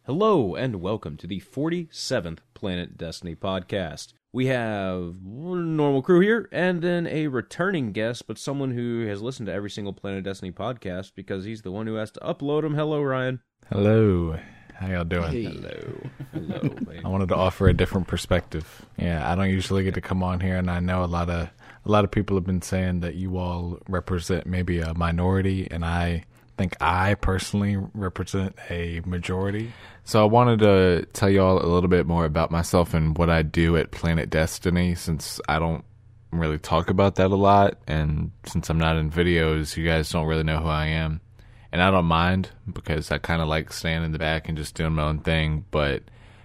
Hello and welcome to the 47th Planet Destiny podcast. We have a normal crew here and then a returning guest, but someone who has listened to every single Planet Destiny podcast because he's the one who has to upload them. Hello, Ryan. Hello. How y'all doing? Hey. Hello. I wanted to offer a different perspective. Yeah, I don't usually get to come on here, and I know a lot of people have been saying that you all represent maybe a minority, and I think I personally represent a majority. So I wanted to tell y'all a little bit more about myself and what I do at Planet Destiny, since I don't really talk about that a lot, and since I'm not in videos, you guys don't really know who I am. And I don't mind, because I kind of like staying in the back and just doing my own thing. But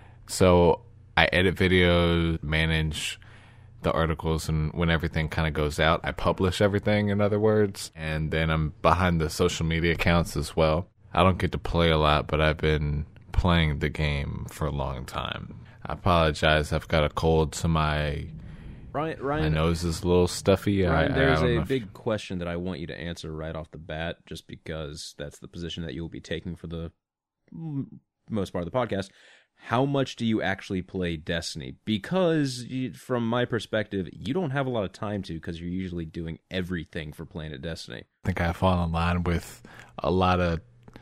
so I edit videos, manage the articles, and when everything kind of goes out, I publish everything, in other words. And then I'm behind the social media accounts as well. I don't get to play a lot, but I've been playing the game for a long time. I apologize. I've got a cold, so my nose is a little stuffy. Ryan, there's a big question that I want you to answer right off the bat, just because that's the position that you will be taking for the most part of the podcast. How much do you actually play Destiny? Because from my perspective, you don't have a lot of time to, because you're usually doing everything for Planet Destiny. I think I fall in line with a lot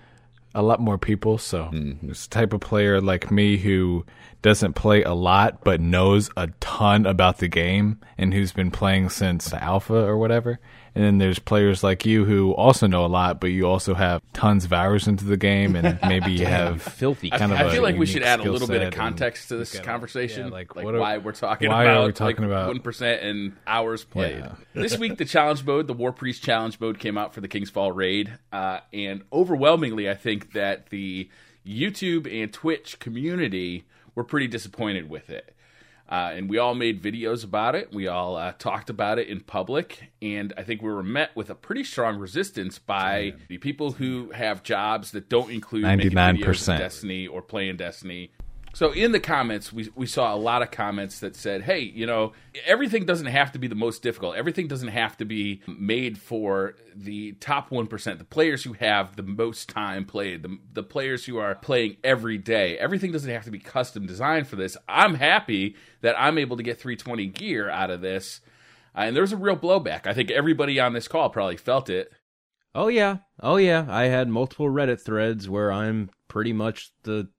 more people. So this type of player like me who doesn't play a lot but knows a ton about the game and who's been playing since the alpha or whatever. And then there's players like you who also know a lot, but you also have tons of hours into the game, and maybe you have filthy. I feel like we should add a little bit of context to this conversation, why we're talking why about, are we talking about 1% and hours played. Yeah. This week, the challenge mode, the War Priest challenge mode, came out for the King's Fall raid, and overwhelmingly, I think that the YouTube and Twitch community were pretty disappointed with it. And we all made videos about it. We all talked about it in public. And I think we were met with a pretty strong resistance by the people who have jobs that don't include 99% making videos of Destiny or playing Destiny. So in the comments, we saw a lot of comments that said, hey, everything doesn't have to be the most difficult. Everything doesn't have to be made for the top 1%, the players who have the most time played, the players who are playing every day. Everything doesn't have to be custom designed for this. I'm happy that I'm able to get 320 gear out of this. And there's a real blowback. I think everybody on this call probably felt it. Oh, yeah. I had multiple Reddit threads where I'm pretty much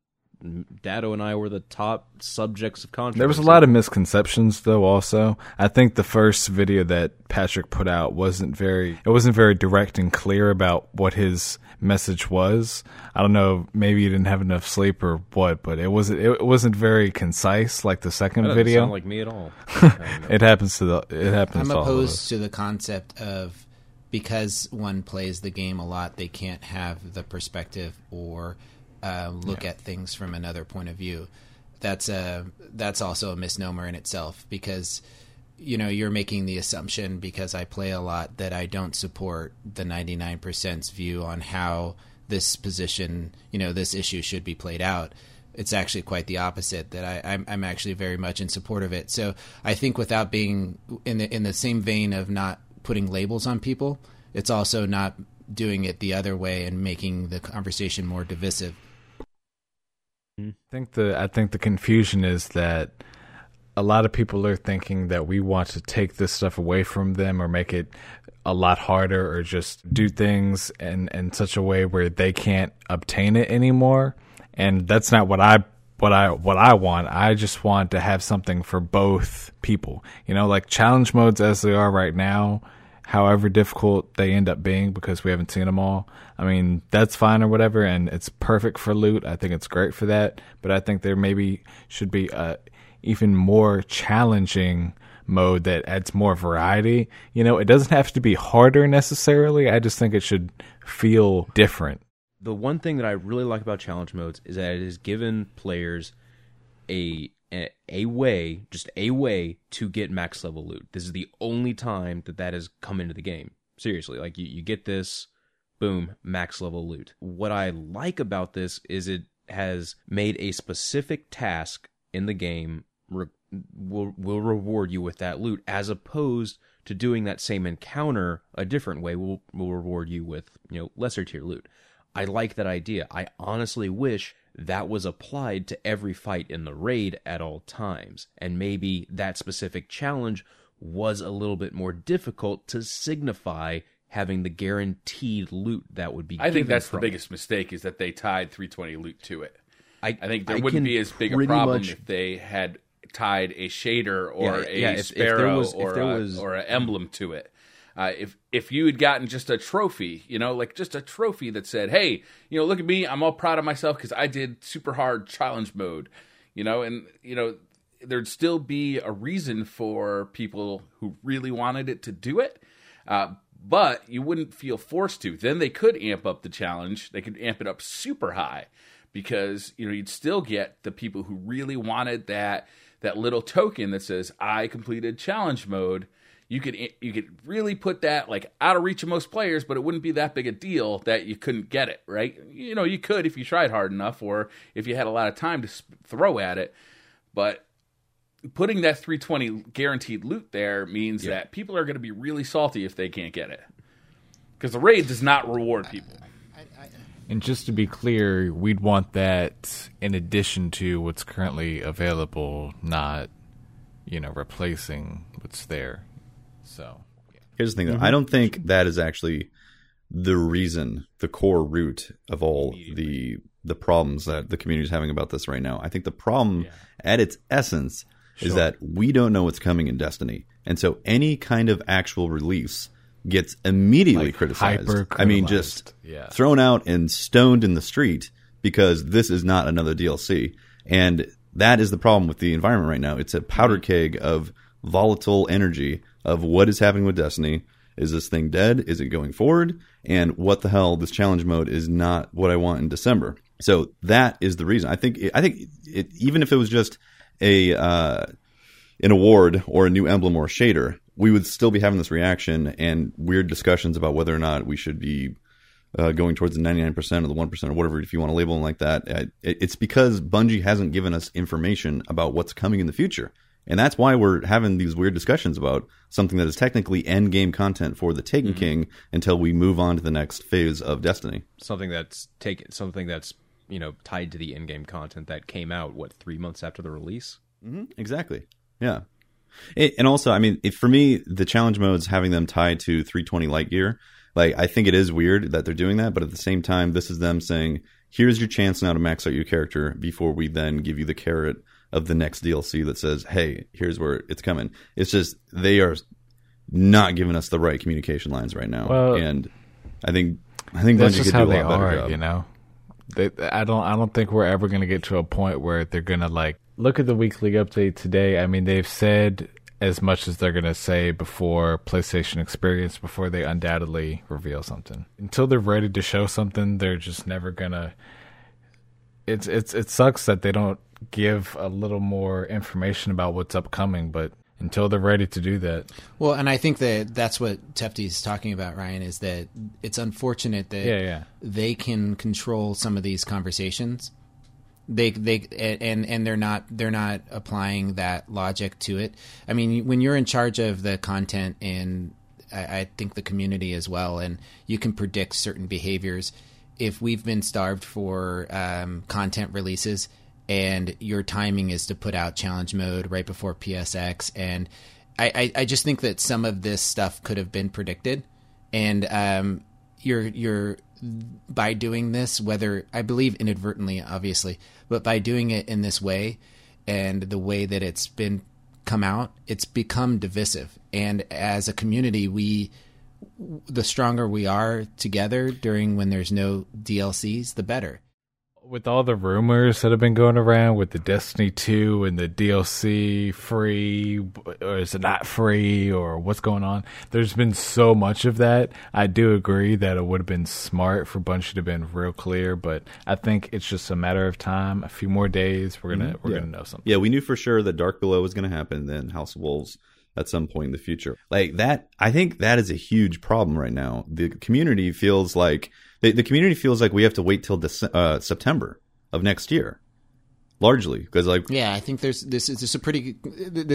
Dado and I were the top subjects of controversy. There was a lot of misconceptions, though, also. I think the first video that Patrick put out wasn't very direct and clear about what his message was. I don't know, maybe you didn't have enough sleep or what, but it wasn't very concise like the second that video. Sound like me at all. It happens to all I'm of us. opposed to the concept of, because one plays the game a lot, they can't have the perspective or look at things from another point of view. That's also a misnomer in itself, because you're making the assumption because I play a lot that I don't support the 99%'s view on how this position, this issue should be played out. It's actually quite the opposite, that I'm actually very much in support of it. So I think, without being in the same vein of not putting labels on people, it's also not doing it the other way and making the conversation more divisive. I think the confusion is that a lot of people are thinking that we want to take this stuff away from them or make it a lot harder, or just do things in such a way where they can't obtain it anymore. And that's not what I want. I just want to have something for both people. Like challenge modes as they are right now, however difficult they end up being, because we haven't seen them all. I mean, that's fine or whatever, and it's perfect for loot. I think it's great for that, but I think there maybe should be a even more challenging mode that adds more variety. It doesn't have to be harder necessarily. I just think it should feel different. The one thing that I really like about challenge modes is that it has given players a way to get max level loot. This is the only time that has come into the game. Seriously, like you get this, boom, max level loot. What I like about this is it has made a specific task in the game will reward you with that loot, as opposed to doing that same encounter a different way will reward you with lesser tier loot. I like that idea. I honestly wish that was applied to every fight in the raid at all times. And maybe that specific challenge was a little bit more difficult to signify having the guaranteed loot that would be I think given that's the from biggest mistake, is that they tied 320 loot to it. I think there I wouldn't can be as big a pretty problem much- if they had tied a shader or if sparrow there was- or an emblem to it. If you had gotten just a trophy, like just a trophy that said, hey, look at me, I'm all proud of myself because I did super hard challenge mode, there'd still be a reason for people who really wanted it to do it. But you wouldn't feel forced to. Then they could amp up the challenge. They could amp it up super high because, you'd still get the people who really wanted that little token that says, I completed challenge mode. You could really put that like out of reach of most players, but it wouldn't be that big a deal that you couldn't get it, right? You could if you tried hard enough or if you had a lot of time to throw at it. But putting that 320 guaranteed loot there means that people are going to be really salty if they can't get it. Because the raid does not reward people. And just to be clear, we'd want that in addition to what's currently available, not, replacing what's there. So, here's the thing, though. I don't think that is actually the reason, the core root of all the problems that the community is having about this right now. I think the problem at its essence is that we don't know what's coming in Destiny. And so any kind of actual release gets immediately criticized. I mean, just thrown out and stoned in the street because this is not another DLC. And that is the problem with the environment right now. It's a powder keg of volatile energy of what is happening with Destiny. Is this thing dead? Is it going forward? And what the hell? This challenge mode is not what I want in December. So that is the reason. I think even if it was just an award or a new emblem or a shader, we would still be having this reaction and weird discussions about whether or not we should be going towards the 99% or the 1% or whatever, if you want to label them like that. It's because Bungie hasn't given us information about what's coming in the future. And that's why we're having these weird discussions about something that is technically end game content for the Taken King until we move on to the next phase of Destiny. Something that's tied to the in game content that came out 3 months after the release. Exactly. Yeah. And also, I mean, for me, the challenge modes, having them tied to 320 light gear, like, I think it is weird that they're doing that, but at the same time, this is them saying, here's your chance now to max out your character before we then give you the carrot of the next DLC that says, hey, here's where it's coming. It's just, they are not giving us the right communication lines right now. Well, and I think that's Bungie just could how do a they lot better are, job. I don't think we're ever going to get to a point where they're going to look at the weekly update today. I mean, they've said as much as they're going to say before PlayStation Experience, before they undoubtedly reveal something. Until they're ready to show something, they're just never going to. It sucks that they don't give a little more information about what's upcoming, but until they're ready to do that. Well, and I think that's what Tefty's talking about, Ryan, is that it's unfortunate that they can control some of these conversations. They're not applying that logic to it. I mean, when you're in charge of the content, and I think the community as well, and you can predict certain behaviors. If we've been starved for content releases, and your timing is to put out challenge mode right before PSX, and I just think that some of this stuff could have been predicted, and you're by doing this, whether I believe inadvertently, obviously, but by doing it in this way and the way that it's been come out, it's become divisive. And as a community, the stronger we are together during when there's no DLCs, the better. With all the rumors that have been going around with the Destiny 2 and the DLC free, or is it not free, or what's going on, there's been so much of that. I do agree that it would have been smart for Bungie to have been real clear, but I think it's just a matter of time. A few more days, we're gonna know something. Yeah, we knew for sure that Dark Below was going to happen, then House of Wolves at some point in the future. Like that, I think that is a huge problem right now. The community feels like we have to wait till September of next year, largely because I think this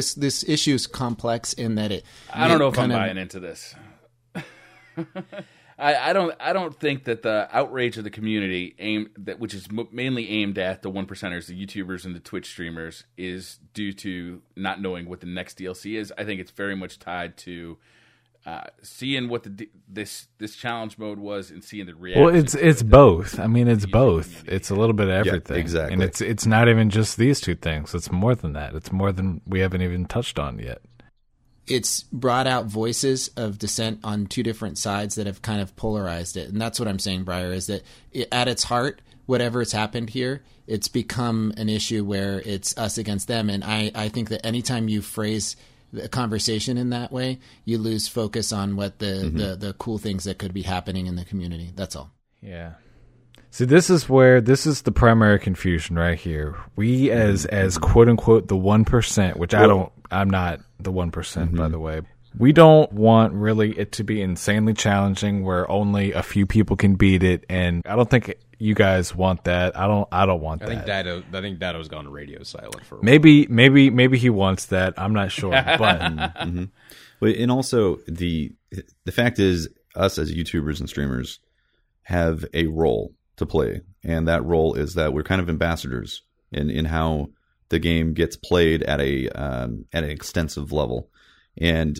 issue is complex in that it. I don't know if I'm buying into this. I don't think that the outrage of the community which is mainly aimed at the 1%ers, the YouTubers and the Twitch streamers, is due to not knowing what the next DLC is. I think it's very much tied to seeing what this challenge mode was and seeing the reaction. Well, it's both. I mean, it's both. It's a little bit of everything. Yeah, exactly. And it's not even just these two things. It's more than that. It's more than we haven't even touched on yet. It's brought out voices of dissent on two different sides that have kind of polarized it. And that's what I'm saying, Briar, is that at its heart, whatever's happened here, it's become an issue where it's us against them. And I think that anytime you phrase a conversation in that way, you lose focus on what the cool things that could be happening in the community. That's all. Yeah. See, this is the primary confusion right here. We as quote unquote the 1%, which I'm not the 1%, by the way. We don't want really it to be insanely challenging where only a few people can beat it, and I don't think you guys want that. I don't want that. I think Dado's gone radio silent for a while. Maybe he wants that. I'm not sure, but But and also the fact is, us as YouTubers and streamers have a role to play, and that role is that we're kind of ambassadors in how the game gets played at an extensive level. And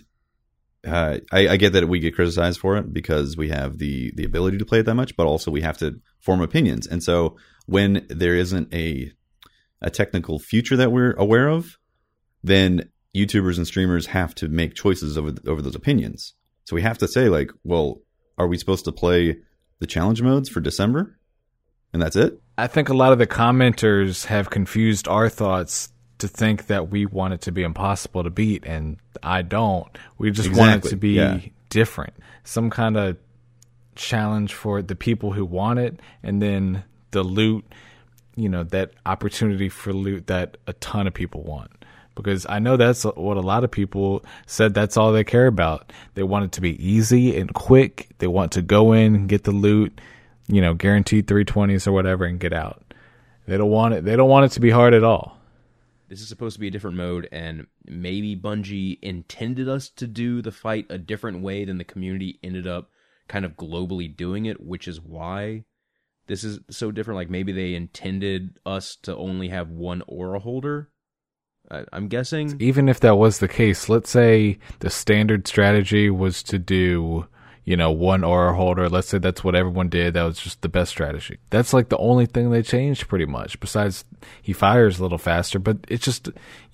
I get that we get criticized for it because we have the ability to play it that much, but also we have to form opinions. And so when there isn't a technical future that we're aware of, then YouTubers and streamers have to make choices over those opinions. So we have to say, like, well, are we supposed to play the challenge modes for December? And that's it? I think a lot of the commenters have confused our thoughts to think that we want it to be impossible to beat, and I don't. We just want it to be different. Some kind of challenge for the people who want it, and then the loot, that opportunity for loot that a ton of people want. Because I know that's what a lot of people said that's all they care about. They want it to be easy and quick. They want to go in and get the loot, guaranteed 320s or whatever, and get out. They don't want it to be hard at all. This is supposed to be a different mode, and maybe Bungie intended us to do the fight a different way than the community ended up kind of globally doing it, which is why this is so different. Like, maybe they intended us to only have one aura holder, I'm guessing. Even if that was the case, let's say the standard strategy was to do, one aura holder. Let's say that's what everyone did. That was just the best strategy. That's like the only thing they changed pretty much. Besides, he fires a little faster, but it's just,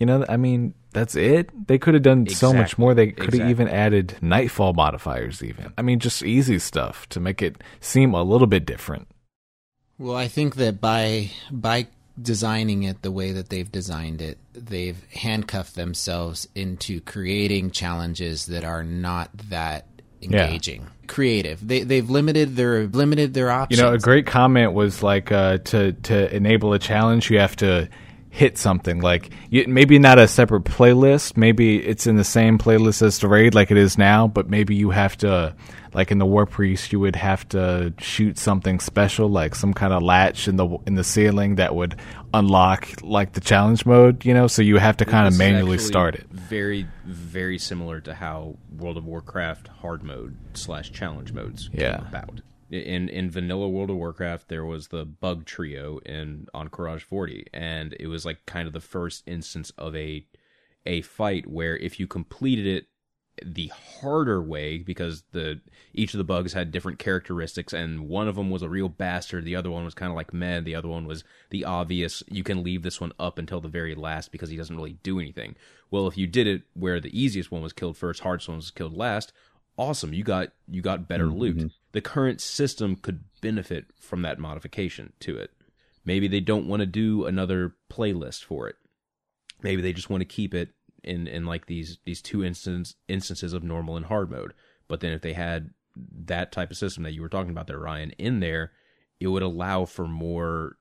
that's it. They could have done so much more. They could have even added nightfall modifiers even. Just easy stuff to make it seem a little bit different. Well, I think that by designing it the way that they've designed it, they've handcuffed themselves into creating challenges that are not that engaging, creative. They've limited their options. A great comment was like to enable a challenge, you have to hit something. Like maybe not a separate playlist. Maybe it's in the same playlist as the raid, like it is now. But maybe you have to, like in the War Priest, you would have to shoot something special, like some kind of latch in the ceiling that would unlock like the challenge mode. So you have to kind of manually start it. Very, very similar to how World of Warcraft hard mode / challenge modes came about. In vanilla World of Warcraft, there was the bug trio on Courage 40, and it was like kind of the first instance of a fight where if you completed it the harder way, because each of the bugs had different characteristics, and one of them was a real bastard, the other one was kind of like meh, the other one was the obvious, you can leave this one up until the very last because he doesn't really do anything. Well, if you did it where the easiest one was killed first, hardest one was killed last, awesome, you got better loot. The current system could benefit from that modification to it. Maybe they don't want to do another playlist for it. Maybe they just want to keep it in like these two instances of normal and hard mode. But then if they had that type of system that you were talking about there, Ryan, in there, it would allow for more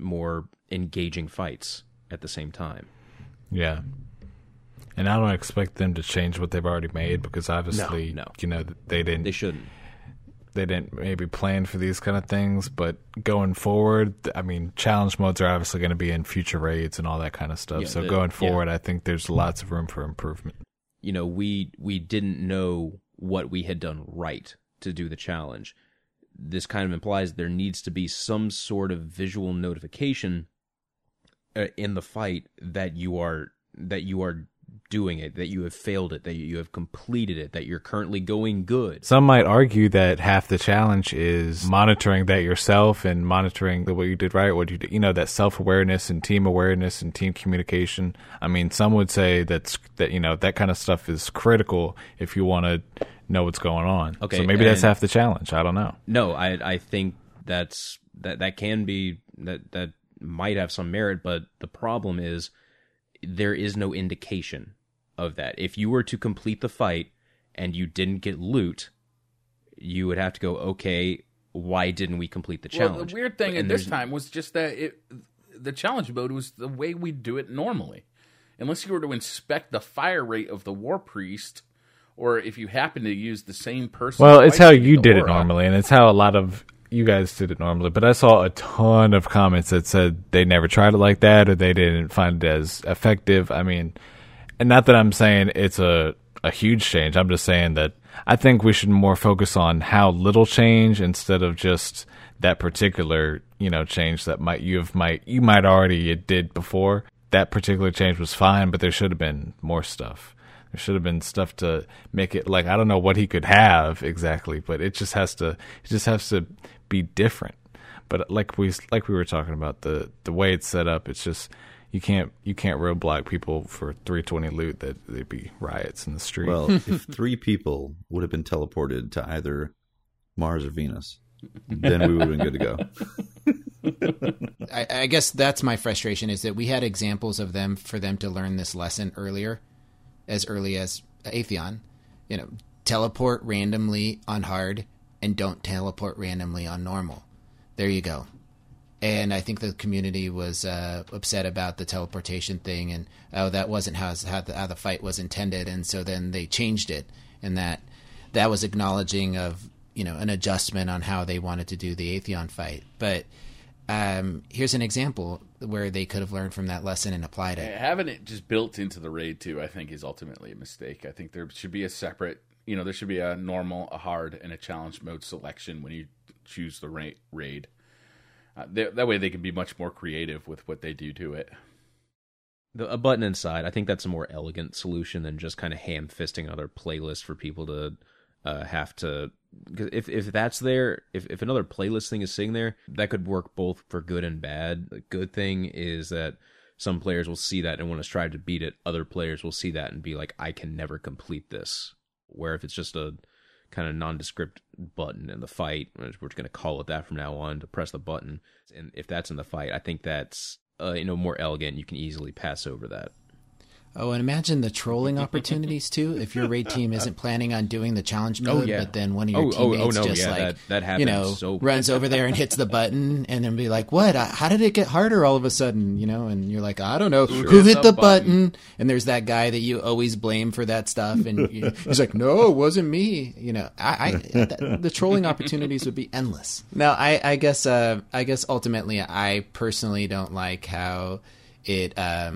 engaging fights at the same time. Yeah. And I don't expect them to change what they've already made, because obviously, no. They didn't. They shouldn't. They didn't maybe plan for these kind of things, but going forward, challenge modes are obviously going to be in future raids and all that kind of stuff. Yeah, so going forward, I think there's lots of room for improvement. We didn't know what we had done right to do the challenge. This kind of implies there needs to be some sort of visual notification in the fight that you are doing it, that you have failed it, that you have completed it, that you're currently going good. Some might argue that half the challenge is monitoring that yourself and monitoring what you did right, what you did, that self-awareness and team awareness and team communication. I mean, some would say that that kind of stuff is critical if you want to know what's going on. Okay, so maybe that's half the challenge. I don't know. No, I think that can be that might have some merit, but the problem is there is no indication of that. If you were to complete the fight and you didn't get loot, you would have to go, okay, why didn't we complete the challenge? Well, the weird thing at this time was just that the challenge mode was the way we do it normally. Unless you were to inspect the fire rate of the War Priest, or if you happen to use the same person. Well, it's how you did it normally, and it's how a lot of you guys did it normally. But I saw a ton of comments that said they never tried it like that, or they didn't find it as effective. I mean, and not that I'm saying it's a huge change. I'm just saying that I think we should more focus on how little change instead of just that particular, change that you might already did before. That particular change was fine, but there should have been more stuff. There should have been stuff to make it like, I don't know what he could have exactly, but it just has to be different. But like we were talking about, the way it's set up, it's just you can't roadblock people for 320 loot, that they'd be riots in the street. Well, if 3 people would have been teleported to either Mars or Venus, then we would have been good to go. I guess that's my frustration, is that we had examples of for them to learn this lesson as early as Atheon. Teleport randomly on hard and don't teleport randomly on normal. There you go. And I think the community was upset about the teleportation thing, and that wasn't how the fight was intended, and so then they changed it, and that was acknowledging of an adjustment on how they wanted to do the Atheon fight. But here's an example where they could have learned from that lesson and applied it. Having it just built into the raid too, I think, is ultimately a mistake. I think there should be a separate, there should be a normal, a hard, and a challenge mode selection when you choose the raid. That way they can be much more creative with what they do to it. A button inside, I think that's a more elegant solution than just kind of ham-fisting another playlist for people to have to... Because if that's there, if another playlist thing is sitting there, that could work both for good and bad. The good thing is that some players will see that and want to strive to beat it. Other players will see that and be like, I can never complete this. Where if it's just a kind of nondescript button in the fight, we're going to call it that from now on, to press the button, and if that's in the fight, I think that's more elegant. You can easily pass over that. Oh, and imagine the trolling opportunities too. If your raid team isn't planning on doing the challenge mode, but then one of your teammates that happens runs over there and hits the button, and then be like, "What? How did it get harder all of a sudden?" And you're like, "I don't know. Who hit the button?" And there's that guy that you always blame for that stuff, and he's like, "No, it wasn't me." The trolling opportunities would be endless. Now, I guess ultimately, I personally don't like how it.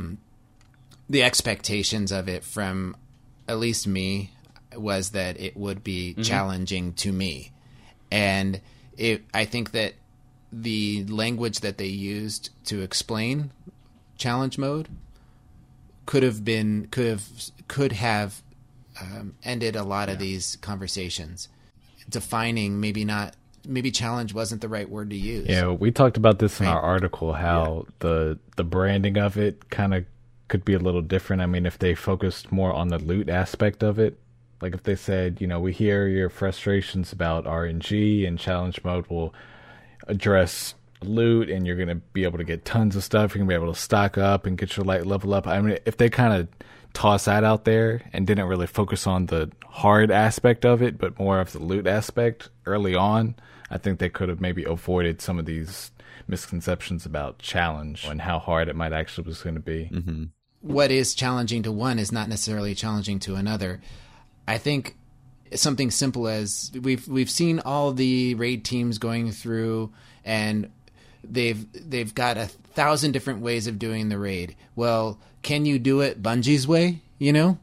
The expectations of it from at least me was that it would be challenging to me. And I think that the language that they used to explain challenge mode could have ended a lot of these conversations. Defining maybe challenge wasn't the right word to use. Yeah, we talked about this in our article, how the branding of it kind of could be a little different. I mean, if they focused more on the loot aspect of it, like if they said, we hear your frustrations about RNG, and challenge mode will address loot, and you're going to be able to get tons of stuff. You're going to be able to stock up and get your light level up. I mean, if they kind of toss that out there and didn't really focus on the hard aspect of it, but more of the loot aspect early on, I think they could have maybe avoided some of these misconceptions about challenge and how hard it might actually was going to be. Mm-hmm. What is challenging to one is not necessarily challenging to another. I think something simple as we've seen all the raid teams going through, and they've got 1,000 different ways of doing the raid. Well, can you do it Bungie's way?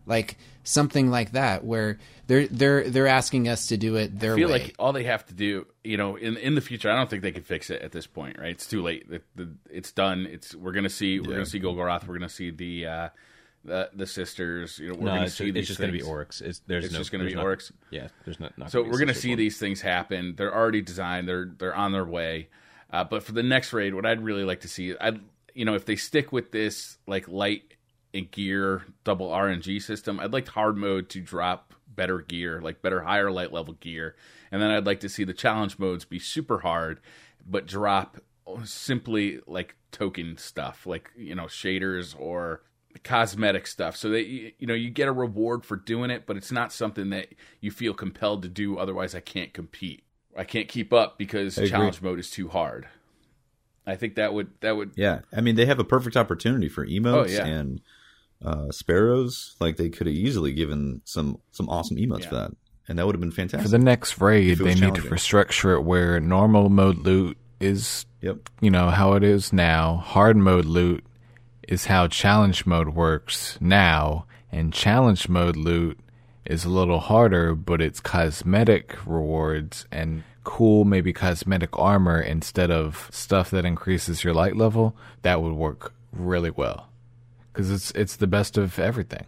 like something like that, where they're asking us to do it their way. I feel like all they have to do, in the future, I don't think they can fix it at this point, right? It's too late. It's done. We're gonna see Golgoroth. We're gonna see the sisters. We're gonna see these. It's just gonna be Oryx. It's just gonna be Oryx. Yeah, there's not. So we're gonna see these things happen. They're already designed. They're on their way. But for the next raid, what I'd really like to see, if they stick with this like light and gear double RNG system, I'd like hard mode to drop better gear, like better higher light level gear, and then I'd like to see the challenge modes be super hard, but drop simply like token stuff, like shaders or cosmetic stuff, so that you get a reward for doing it, but it's not something that you feel compelled to do. Otherwise, I can't compete. I can't keep up because challenge mode is too hard. I think that would. Yeah, I mean, they have a perfect opportunity for emotes and sparrows. Like, they could have easily given some awesome emotes for that, and that would have been fantastic. For the next raid, they need to restructure it where normal mode loot is, how it is now. Hard mode loot is how challenge mode works now, and challenge mode loot is a little harder, but it's cosmetic rewards and cool, maybe cosmetic armor instead of stuff that increases your light level. That would work really well because it's the best of everything.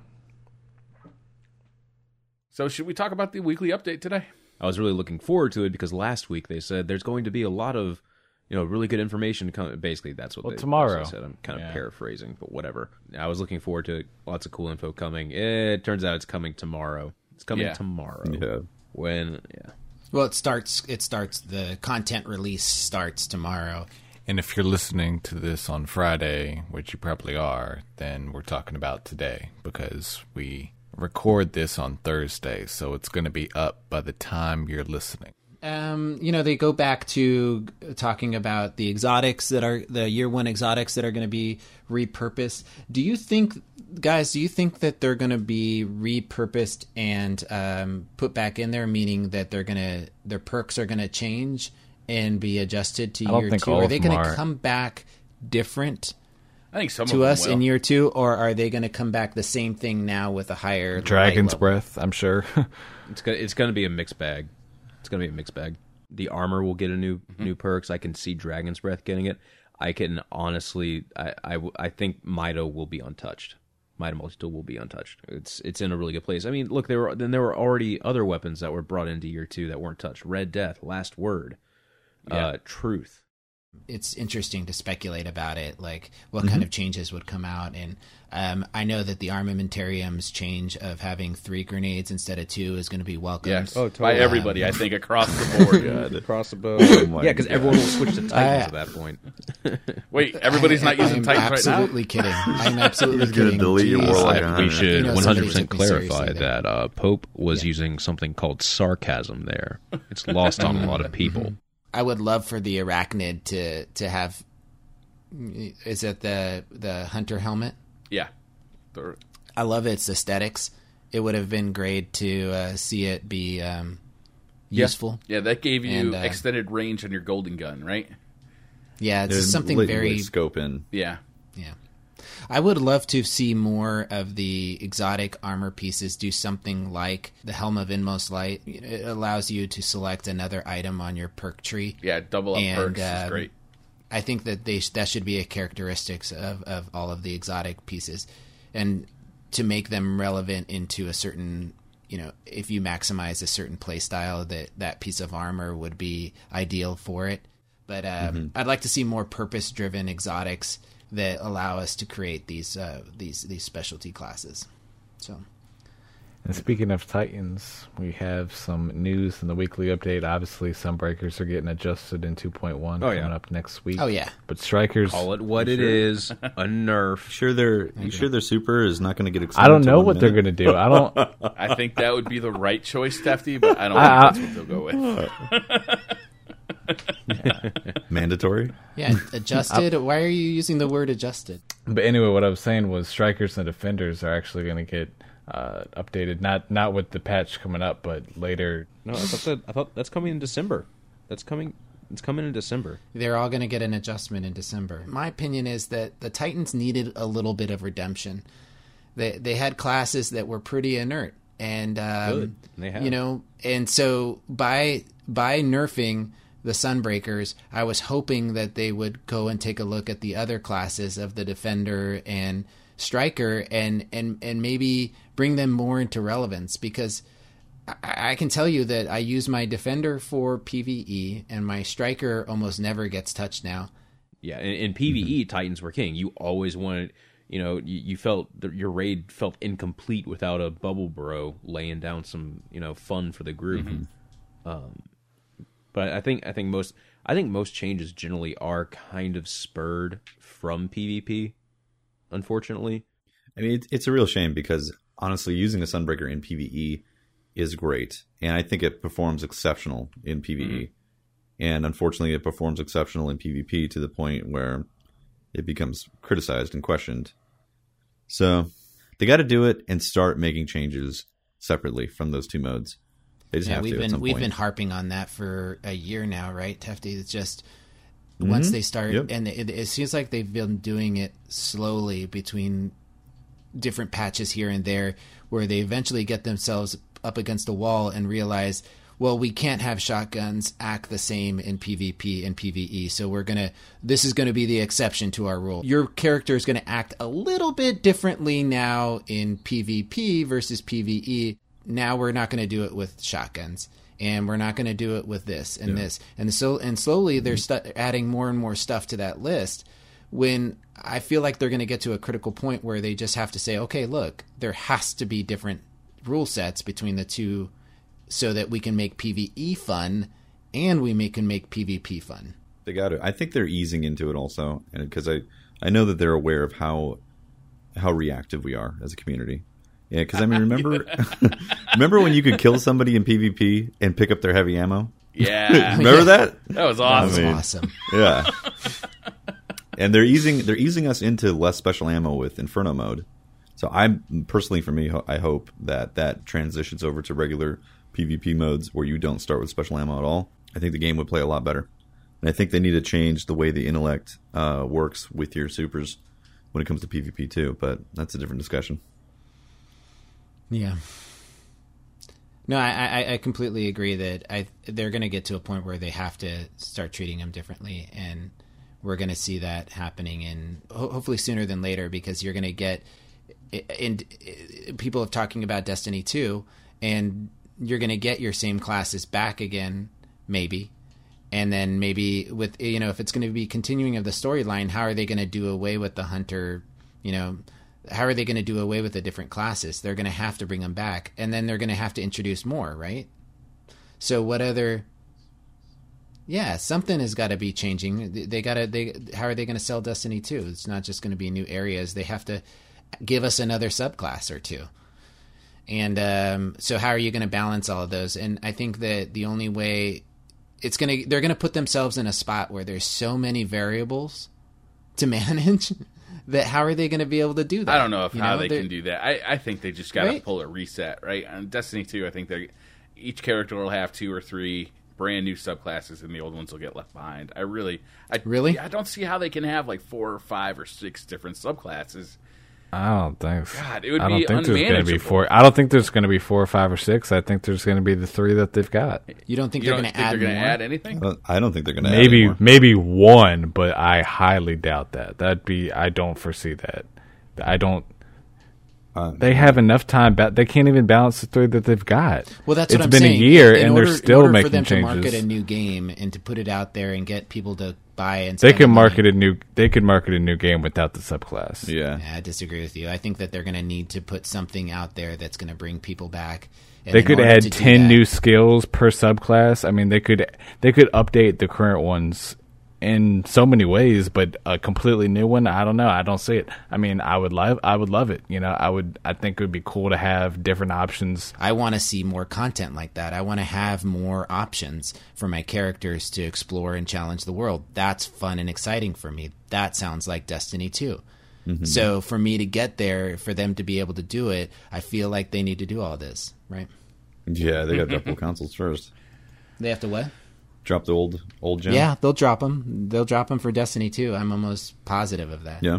So should we talk about the weekly update today? I was really looking forward to it because last week they said there's going to be a lot of really good information coming. Basically, that's what they tomorrow said. I'm kind of paraphrasing, but whatever. I was looking forward to lots of cool info coming. It turns out it's coming tomorrow. It's coming tomorrow. Yeah. Well, it starts. The content release starts tomorrow. And if you're listening to this on Friday, which you probably are, then we're talking about today because we record this on Thursday, so it's going to be up by the time you're listening. They go back to talking about the exotics that are the year one exotics that are going to be repurposed. Do you think that they're going to be repurposed and put back in there, meaning that their perks are going to change and be adjusted to year two? Are they going to come back different? I think some to of them us will. in year two, or are they going to come back the same thing now with a higher Dragon's Breath? I'm sure it's going to be a mixed bag. It's going to be a mixed bag. The armor will get a new perks. I can see Dragon's Breath getting it. I can honestly, I think Mido will be untouched. Mido Multi-Tool will be untouched. It's in a really good place. I mean, look, there were already other weapons that were brought into year two that weren't touched. Red Death, Last Word, Truth. It's interesting to speculate about it, like what kind of changes would come out. And I know that the armamentarium's change of having 3 grenades instead of 2 is going to be welcomed. Yes, by everybody, I think, across the board. Across the board. Yeah, because everyone will switch to Titans at that point. Wait, everybody's not using Titans right now? Absolutely kidding. I'm absolutely He's gonna kidding. delete your Warlock. We should somebody 100% took me clarify seriously there. that Pope was using something called sarcasm there. It's lost on a lot of people. I would love for the arachnid to have. Is it the hunter helmet? Yeah. I love its aesthetics. It would have been great to see it be useful. Yeah, that gave you extended range on your golden gun, right? Yeah, it's There's something very scope in. Yeah. Yeah. I would love to see more of the exotic armor pieces do something like the Helm of Inmost Light. It allows you to select another item on your perk tree. Yeah, double up perks is great. I think that that should be a characteristics of all of the exotic pieces. And to make them relevant into a certain, if you maximize a certain play style, that piece of armor would be ideal for it. But I'd like to see more purpose-driven exotics that allow us to create these specialty classes. So, and speaking of Titans, we have some news in the weekly update. Obviously, Sunbreakers are getting adjusted in 2.1 coming up next week. Oh yeah, but Strikers, call it what it is, a nerf. Sure, their super is not going to get extended. I don't know what they're going to do. I don't. I think that would be the right choice, Tefty, but I don't think that's what they'll go with. Mandatory? Yeah, adjusted. Why are you using the word adjusted? But anyway, what I was saying was Strikers and Defenders are actually going to get updated. Not with the patch coming up, but later. No, I thought that's coming in December. It's coming in December. They're all going to get an adjustment in December. My opinion is that the Titans needed a little bit of redemption. They had classes that were pretty inert, and Good. They have. you know, and so by nerfing the Sunbreakers, I was hoping that they would go and take a look at the other classes of the Defender and Striker and maybe bring them more into relevance, because I can tell you that I use my Defender for PvE and my Striker almost never gets touched now. Yeah, in PvE, Titans were king. You always wanted, you felt that your raid felt incomplete without a Bubble Bro laying down some, fun for the group. But I think most changes generally are kind of spurred from PvP, unfortunately. I mean, it's a real shame because honestly, using a Sunbreaker in PvE is great, and I think it performs exceptional in PvE. And unfortunately, it performs exceptional in PvP to the point where it becomes criticized and questioned. So they got to do it and start making changes separately from those two modes. They just have to at some point. We've been harping on that for a year now, right, Tefty? It's just once they start, and it seems like they've been doing it slowly between different patches here and there, where they eventually get themselves up against the wall and realize, well, we can't have shotguns act the same in PvP and PvE, so this is going to be the exception to our rule. Your character is going to act a little bit differently now in PvP versus PvE. Now we're not going to do it with shotguns, and we're not going to do it with this and this. And slowly they're adding more and more stuff to that list, when I feel like they're going to get to a critical point where they just have to say, okay, look, there has to be different rule sets between the two so that we can make PvE fun and can make PvP fun. They got to. I think they're easing into it also, and because I know that they're aware of how reactive we are as a community. Yeah, because I mean, remember when you could kill somebody in PvP and pick up their heavy ammo? Yeah, remember that? That was awesome. Awesome. Yeah, and they're easing us into less special ammo with Inferno mode. So I hope that transitions over to regular PvP modes where you don't start with special ammo at all. I think the game would play a lot better. And I think they need to change the way the intellect works with your supers when it comes to PvP too, but that's a different discussion. Yeah. No, I completely agree that they're going to get to a point where they have to start treating them differently, and we're going to see that happening in hopefully sooner than later, because you're going to get people are talking about Destiny 2, and you're going to get your same classes back again, maybe. And then maybe with, if it's going to be continuing of the storyline, how are they going to do away with the hunter, how are they going to do away with the different classes? They're going to have to bring them back, and then they're going to have to introduce more, right? So something has got to be changing. How are they going to sell Destiny 2? It's not just going to be new areas. They have to give us another subclass or two. And so how are you going to balance all of those? And I think that the only way they're going to put themselves in a spot where there's so many variables to manage that how are they going to be able to do that? I don't know how they can do that. I think they just got to pull a reset, right? On Destiny 2, I think each character will have 2 or 3 brand new subclasses, and the old ones will get left behind. I don't see how they can have like 4 or 5 or 6 different subclasses. I don't think so. God, it would be unmanageable. I don't think there's going to be 4 or 5 or 6. I think there's going to be the 3 that they've got. You don't think they're going to add anything? I don't think they're going to add anymore. Maybe 1, but I highly doubt that. I don't foresee that. I don't. They have enough time. They can't even balance the 3 that they've got. Well, that's what I'm saying. It's been a year, and they're still making changes. In order for them to market a new game and to put it out there and get people to buy and they could market a new game without the subclass. Yeah, I disagree with you. I think that they're going to need to put something out there that's going to bring people back. And they could add 10 new skills per subclass. I mean, they could update the current ones in so many ways, but a completely new one, I don't know. I don't see it. I mean, I would love it. I think it would be cool to have different options. I want to see more content like that. I want to have more options for my characters to explore and challenge the world. That's fun and exciting for me. That sounds like Destiny 2. Mm-hmm. So for me to get there, for them to be able to do it, I feel like they need to do all this, right? Yeah, they got to drop the consoles first. They have to what? Drop the old gen? Yeah, they'll drop them. They'll drop them for Destiny 2. I'm almost positive of that. Yeah.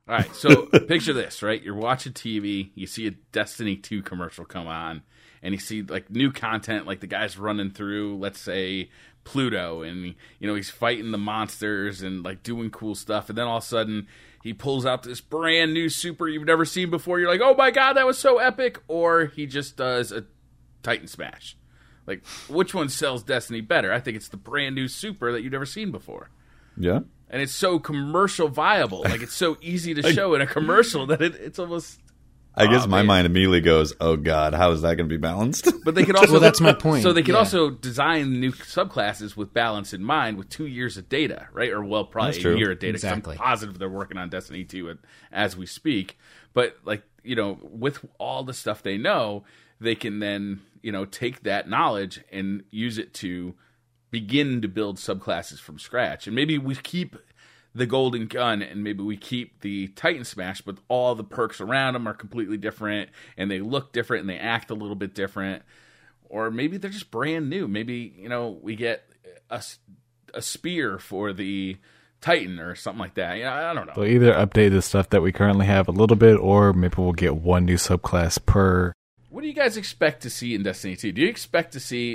All right, so picture this, right? You're watching TV, you see a Destiny 2 commercial come on, and you see like new content, like the guy's running through, let's say, Pluto, and he's fighting the monsters and like doing cool stuff, and then all of a sudden he pulls out this brand new super you've never seen before. You're like, oh my god, that was so epic! Or he just does a Titan Smash. Like, which one sells Destiny better? I think it's the brand new super that you've never seen before. Yeah. And it's so commercial viable. Like, it's so easy to show in a commercial that it's almost... I guess my mind immediately goes, oh, God, how is that going to be balanced? But they could also... Well, that's my point. So they could also design new subclasses with balance in mind with 2 years of data, right? Or, well, probably That's a true. year of data. 'Cause Exactly. I'm positive they're working on Destiny 2 as we speak. But, like, with all the stuff they know, they can then, take that knowledge and use it to begin to build subclasses from scratch. And maybe we keep the Golden Gun and maybe we keep the Titan Smash, but all the perks around them are completely different and they look different and they act a little bit different. Or maybe they're just brand new. Maybe, we get a spear for the Titan or something like that. I don't know. So either update the stuff that we currently have a little bit, or maybe we'll get one new subclass per. What do you guys expect to see in Destiny 2? Do you expect to see,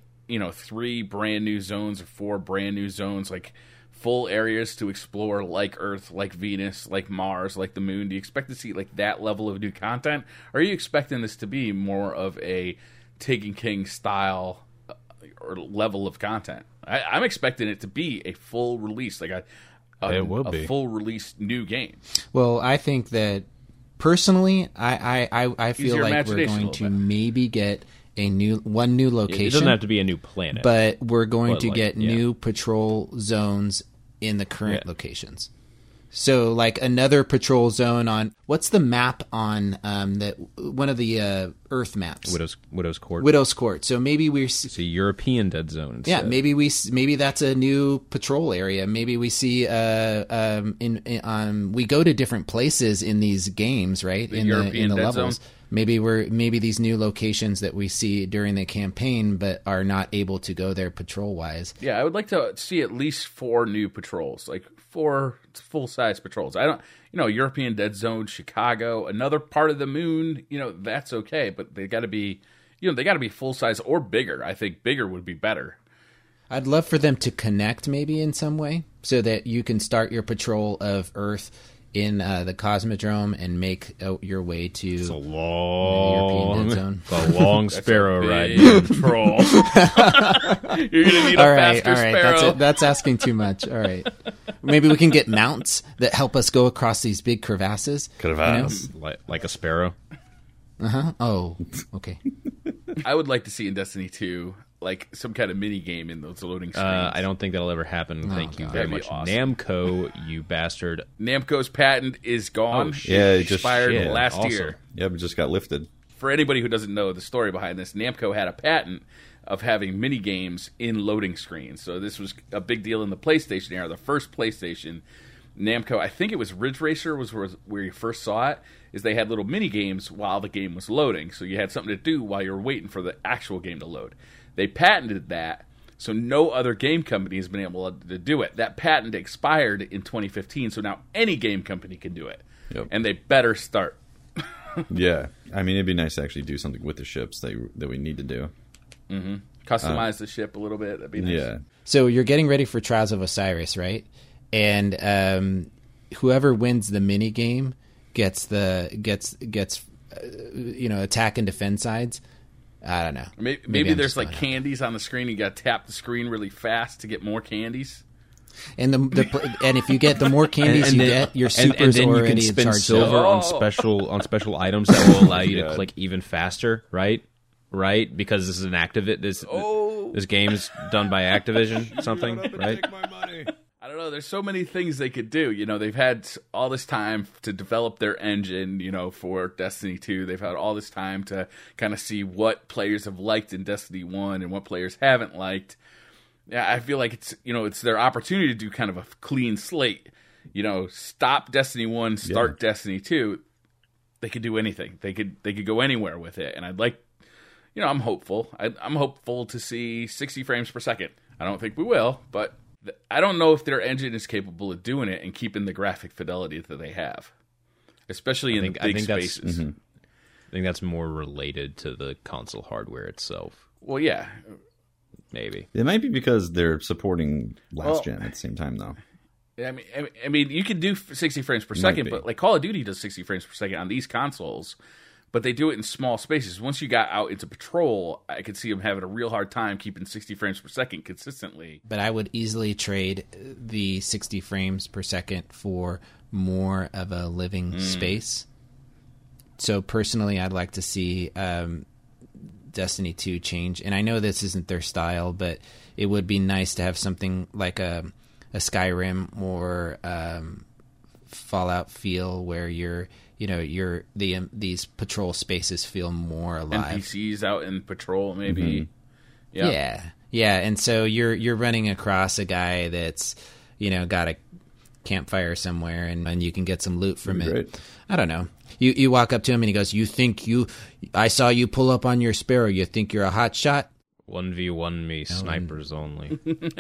3 brand new zones or 4 brand new zones, like full areas to explore like Earth, like Venus, like Mars, like the Moon? Do you expect to see, that level of new content? Or are you expecting this to be more of a Taken King style or level of content? I'm expecting it to be a full release, It will be a full release new game. Well, I think that personally, I feel your like we're imagination a going little to bit. maybe get one new It location. doesn't have to be a new planet. but we're going But, to get yeah. new patrol zones in the current locations. So, another patrol zone on what's the map on that one of the Earth maps, Widow's Court. Widow's Court. So maybe we're It's a European dead zone. yeah, instead. maybe that's a new patrol area. Maybe we see we go to different places in these games, right? In European the dead levels. zone? Maybe these new locations that we see during the campaign, but are not able to go there patrol wise. Yeah, I would like to see at least 4 new patrols, 4 full-size patrols. I don't, European Dead Zone, Chicago, another part of the Moon, that's okay, but they got to be, they got to be full-size or bigger. I think bigger would be better. I'd love for them to connect maybe in some way so that you can start your patrol of Earth in the Cosmodrome and make your way to It's a European Dead Zone. It's a long sparrow ride. Big patrol. You're going to need a All right, faster that's sparrow. it. That's asking too much. All right, maybe we can get mounts that help us go across these big crevasses. Crevasse. Like a sparrow. Oh, okay. I would like to see in Destiny 2, some kind of mini game in those loading screens. I don't think that'll ever happen. Thank you God. very That'd much. be awesome. Namco, you bastard. Namco's patent is gone. Oh, shit. Yeah, it just expired shit. last Awesome. year. Yep, it just got lifted. For anybody who doesn't know the story behind this, Namco had a patent of having mini games in loading screens. So this was a big deal in the PlayStation era. The first PlayStation, Namco, I think it was Ridge Racer was where you first saw it, is they had little mini games while the game was loading. So you had something to do while you were waiting for the actual game to load. They patented that, so no other game company has been able to do it. That patent expired in 2015, so now any game company can do it. Yep. And they better start. Yeah. I mean, it'd be nice to actually do something with the ships that we need to do. Customize the ship a little bit. That'd be nice. Yeah. So you're getting ready for Trials of Osiris, right? And whoever wins the mini game gets attack and defend sides. I don't know. Maybe I'm there's just playing. candies on the screen. You got to tap the screen really fast to get more candies. And and if you get the more candies your super's and then you already can in spend charge. silver Oh. on special items that will allow you to click even faster, right? Because this is an this game's done by Activision, something, right? I don't know. There's so many things they could do. They've had all this time to develop their engine, for Destiny 2. They've had all this time to kind of see what players have liked in Destiny 1 and what players haven't liked. Yeah, I feel like it's their opportunity to do kind of a clean slate. Stop Destiny 1, start Destiny 2. They could do anything. They could go anywhere with it. And I'd like, I'm hopeful. I'm hopeful to see 60 frames per second. I don't think we will, but I don't know if their engine is capable of doing it and keeping the graphic fidelity that they have, especially in the big spaces. I think that's more related to the console hardware itself. Well, yeah. Maybe. It might be because they're supporting last gen at the same time, though. I mean, you can do 60 frames per second, but like Call of Duty does 60 frames per second on these consoles, but they do it in small spaces. Once you got out into patrol, I could see them having a real hard time keeping 60 frames per second consistently. But I would easily trade the 60 frames per second for more of a living space. So personally, I'd like to see Destiny 2 change. And I know this isn't their style, but it would be nice to have something like a Skyrim or Fallout feel where these patrol spaces feel more alive. NPCs out in patrol, maybe. Yeah. And so you're running across a guy that's got a campfire somewhere, and you can get some loot from it. Great. I don't know. You walk up to him and he goes, I saw you pull up on your Sparrow. You think you're a hot shot? 1v1 me, snipers only.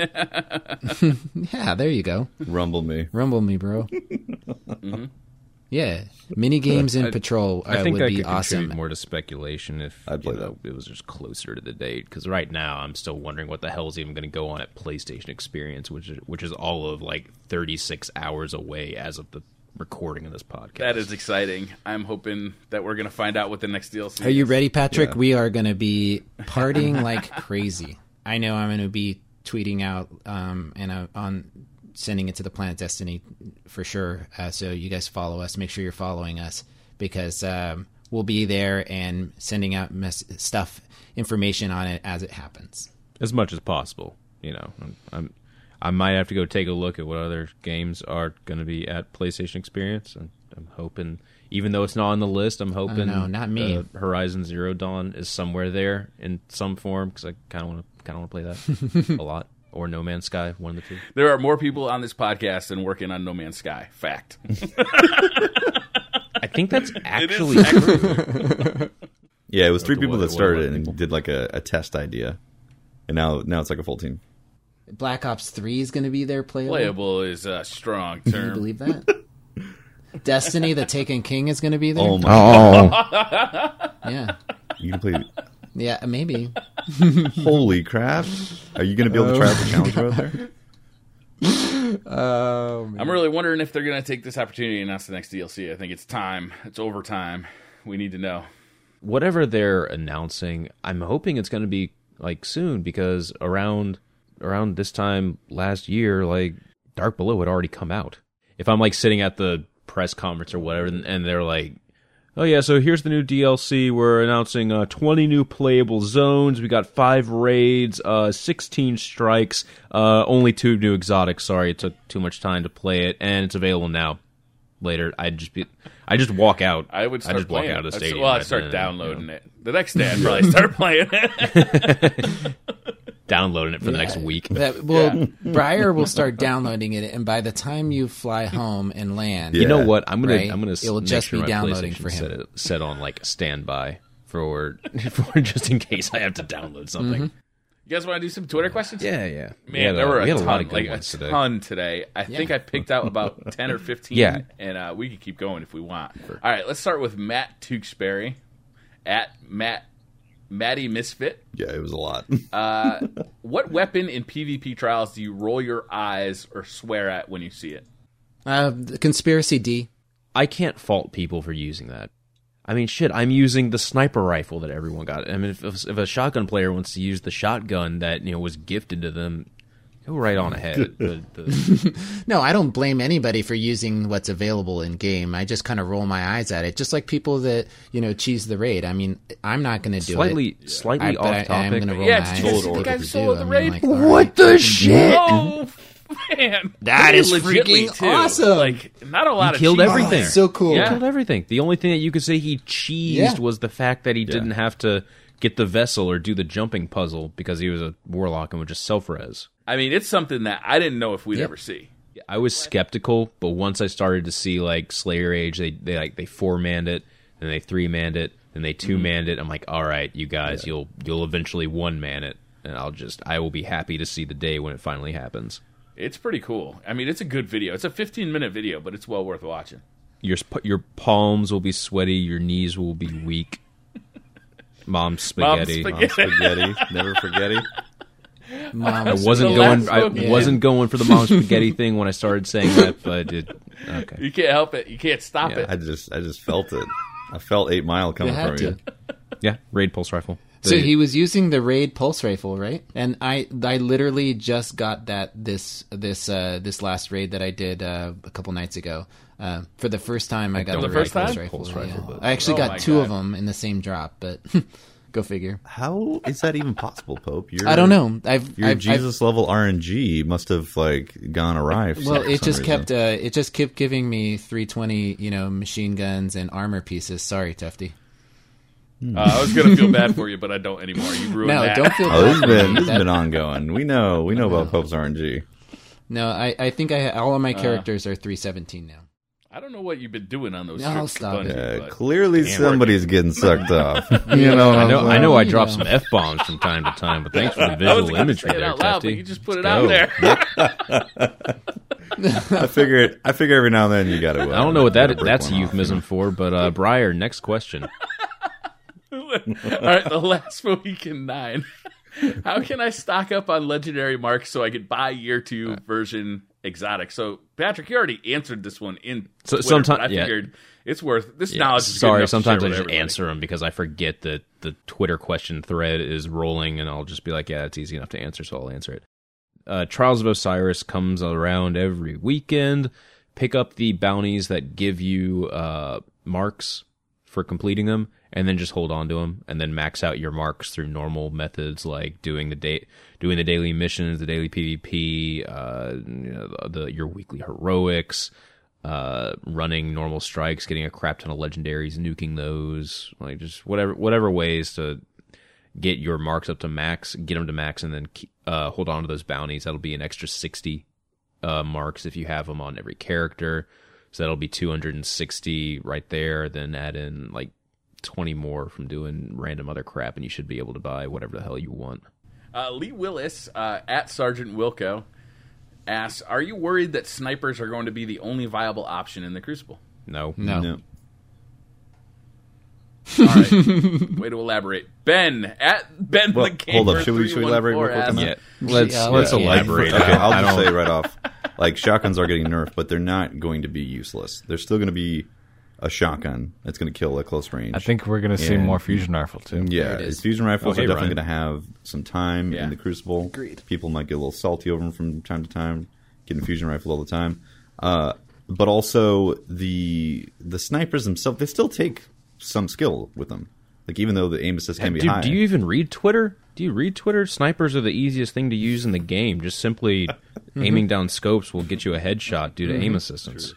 Yeah, there you go. Rumble me, bro. Yeah, mini games in Patrol I think would I be could awesome. contribute more to speculation if I'd play that. it was just closer to the date. Because right now I'm still wondering what the hell is even going to go on at PlayStation Experience, which is all of like 36 hours away as of the recording of this podcast. That is exciting. I'm hoping that we're going to find out what the next DLC is. Are you ready, Patrick? Yeah. We are going to be partying like crazy. I know I'm going to be tweeting out and on sending it to the Planet Destiny for sure. So you guys follow us. Make sure you're following us because we'll be there and sending out information on it as it happens. As much as possible. I might have to go take a look at what other games are going to be at PlayStation Experience. I'm hoping, even though it's not on the list, I'm hoping no, not me. Horizon Zero Dawn is somewhere there in some form because I kind of want to play that a lot. Or No Man's Sky, one of the two. There are more people on this podcast than working on No Man's Sky. Fact. I think that's actually true. Yeah, it was 3 people that started what and people? did like a test idea, and now it's like a full team. Black Ops 3 is going to be there playable. Playable is a strong Can term. you believe that? Destiny, the Taken King is going to be there. Oh my! Yeah. You can play. Yeah, maybe. Holy crap! Are you going to be able to try out the challenge mode there? I'm really wondering if they're going to take this opportunity and announce the next DLC. I think it's time. It's overtime. We need to know. Whatever they're announcing, I'm hoping it's going to be like soon because around this time last year, like Dark Below had already come out. If I'm like sitting at the press conference or whatever, and they're like, "Oh yeah, so here's the new DLC. We're announcing 20 new playable zones. We got 5 raids, 16 strikes, only 2 new exotics. Sorry, it took too much time to play it, and it's available now." Later, I just walk out. I would start playing walk out of the stadium. I'd start downloading it. The next day, I'd probably start playing it. Downloading it for the next week. Briar will start downloading it, and by the time you fly home and land, You know what? I'm gonna it will make just sure be my downloading PlayStation for him. set on like standby for just in case I have to download something. You guys want to do some Twitter questions? Yeah. Man, there were a we had ton, a lot of good like ones a today. ton today. I think I picked out about 10 or 15. Yeah. And we can keep going if we want. All right, let's start with Matt Tewksbury at Matty Misfit. Yeah, it was a lot. What weapon in PvP trials do you roll your eyes or swear at when you see it? The Conspiracy D. I can't fault people for using that. I mean, shit, I'm using the sniper rifle that everyone got. I mean, if a shotgun player wants to use the shotgun that was gifted to them, go right on ahead. No, I don't blame anybody for using what's available in game. I just kind of roll my eyes at it, just like people that cheese the raid. I mean, I'm not going to do it. Slightly off I am topic. going to roll Yeah, my did you eyes guys see at the what guy people solo do. the I mean, raid? like, all right, the you can do shit? it. Oh, man. That is Legitly, freaking too. awesome. Like, not a lot of killed cheese. everything. Oh, so cool. Yeah. He killed everything. The only thing that you could say he cheesed was the fact that he didn't have to get the vessel or do the jumping puzzle because he was a warlock and would just self-res. I mean, it's something that I didn't know if we'd ever see. I was skeptical, but once I started to see like Slayer Age, they 4-manned it, then they 3-manned it, then they 2-manned it. I'm like, all right, you guys, you'll eventually 1-man it, and I will be happy to see the day when it finally happens. It's pretty cool. I mean, it's a good video. It's a 15-minute video, but it's well worth watching. Your palms will be sweaty. Your knees will be weak. Mom's spaghetti. Mom's spaghetti. Never forgetty. I wasn't going. Wasn't going for the mom's spaghetti thing when I started saying that, but okay. You can't help it. You can't stop it. I just felt it. I felt 8 Mile coming from you. Yeah, Raid pulse rifle. So he was using the Raid pulse rifle, right? And I literally just got that this last raid that I did a couple nights ago. For the first time, I got the Raid pulse rifle. But... I actually got two of them in the same drop, but go figure. How is that even possible, Pope? I don't know. Your Jesus level RNG must have gone awry. Well, it just kept giving me 320, machine guns and armor pieces. Sorry, Tufty. I was gonna feel bad for you, but I don't anymore. You ruined that. Don't feel bad. This has been ongoing. We know about Pope's RNG. No, I think all of my characters are 317 now. I don't know what you've been doing on those. No, stop it. Clearly, somebody's getting sucked off. I know. I drop some F-bombs from time to time, but thanks for the visual imagery there, out loud, Tefty. but you just put it out there. I figure every now and then you got to. I don't know what that's a euphemism for, but Briar, next question. All right, the last Mohican 9. How can I stock up on legendary marks so I could buy year 2 version exotic? So, Patrick, you already answered this one in Twitter, sometimes I figured it's worth this knowledge. Is good sometimes I just everybody. answer them because I forget that the Twitter question thread is rolling, and I'll just be like, yeah, it's easy enough to answer, so I'll answer it. Trials of Osiris comes around every weekend. Pick up the bounties that give you marks for completing them, and then just hold on to them, and then max out your marks through normal methods like doing the daily missions, the daily PvP, your weekly heroics, running normal strikes, getting a crap ton of legendaries, nuking those, like just whatever ways to get your marks up to max, get them to max, and then hold on to those bounties. That'll be an extra 60 marks if you have them on every character. So that'll be 260 right there. Then add in 20 more from doing random other crap, and you should be able to buy whatever the hell you want. Lee Willis at Sergeant Wilco asks, "Are you worried that snipers are going to be the only viable option in the Crucible?" No. All right. Way to elaborate. Ben at Ben the Gamer. Hold up. Should we elaborate real quick on that? Let's elaborate. Okay, I'll just say right off. Shotguns are getting nerfed, but they're not going to be useless. There's still going to be a shotgun that's going to kill at close range. I think we're going to see more fusion rifle too. Yeah, fusion rifles are definitely going to have some time in the Crucible. Agreed. People might get a little salty over them from time to time, getting a fusion rifle all the time. But also the snipers themselves, they still take some skill with them. Even though the aim assist can be high. Do you even read Twitter? Do you read Twitter? Snipers are the easiest thing to use in the game. Just simply aiming down scopes will get you a headshot due to aim assistance.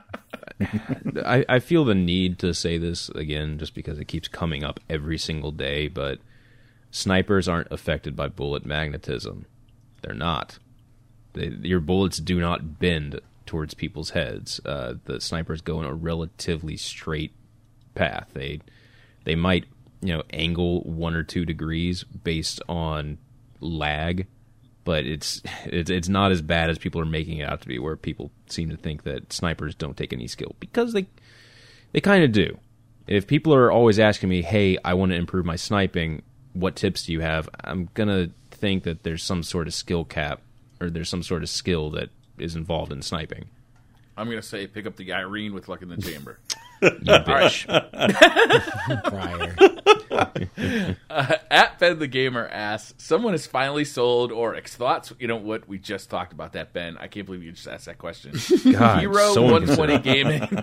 I feel the need to say this again just because it keeps coming up every single day, but snipers aren't affected by bullet magnetism. They're not. Your bullets do not bend towards people's heads. The snipers go in a relatively straight path. They might angle 1 or 2 degrees based on lag, but it's not as bad as people are making it out to be, where people seem to think that snipers don't take any skill, because they kind of do. If people are always asking me, hey, I want to improve my sniping, what tips do you have? I'm going to think that there's some sort of skill cap, or there's some sort of skill that is involved in sniping. I'm going to say pick up the Irene with Luck in the Chamber. You bitch. At Ben the Gamer asks, someone has finally sold Oryx. Thoughts? You know what? We just talked about that, Ben. I can't believe you just asked that question. God, Hero so 120 Gaming.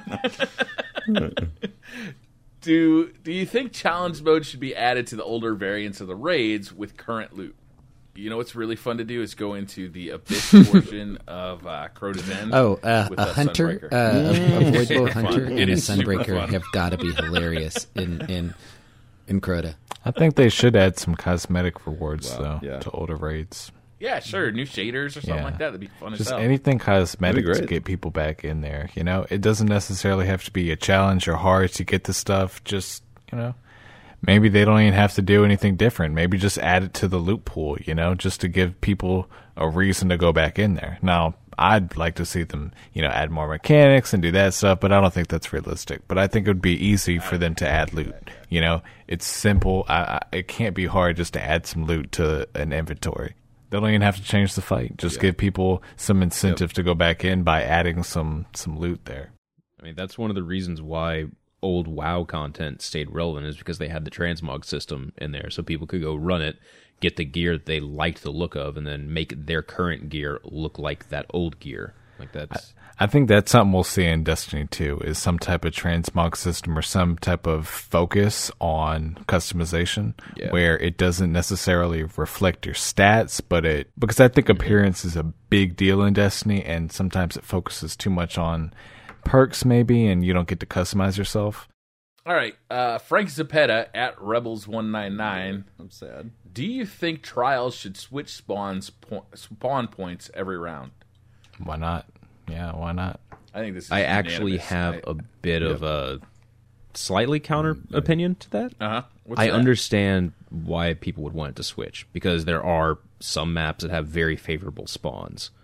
Do you think challenge mode should be added to the older variants of the raids with current loot? You know what's really fun to do is go into the Abyss portion of Crota's End. With a hunter, a Voidbow hunter, and a Sunbreaker have got to be hilarious in Crota. I think they should add some cosmetic rewards to older raids. Yeah, sure, new shaders or something like that. That'd be fun as hell. Just anything cosmetic to get people back in there. It doesn't necessarily have to be a challenge or hard to get the stuff. Just maybe they don't even have to do anything different. Maybe just add it to the loot pool, just to give people a reason to go back in there. Now, I'd like to see them, add more mechanics and do that stuff, but I don't think that's realistic. But I think it would be easy for them to add loot. It's simple. It can't be hard just to add some loot to an inventory. They don't even have to change the fight. Just give people some incentive to go back in by adding some loot there. I mean, that's one of the reasons why old WoW content stayed relevant, is because they had the transmog system in there, so people could go run it, get the gear that they liked the look of, and then make their current gear look like that old gear. Like that's. I think that's something we'll see in Destiny 2, is some type of transmog system or some type of focus on customization where it doesn't necessarily reflect your stats, because I think appearance is a big deal in Destiny, and sometimes it focuses too much on perks maybe, and you don't get to customize yourself. All right, Frank Zappetta at Rebels199. I'm sad. Do you think Trials should switch spawn points every round? Why not? Yeah, why not? I think this is I actually have a bit of a slightly counter opinion to that. I understand why people would want it to switch, because there are some maps that have very favorable spawns.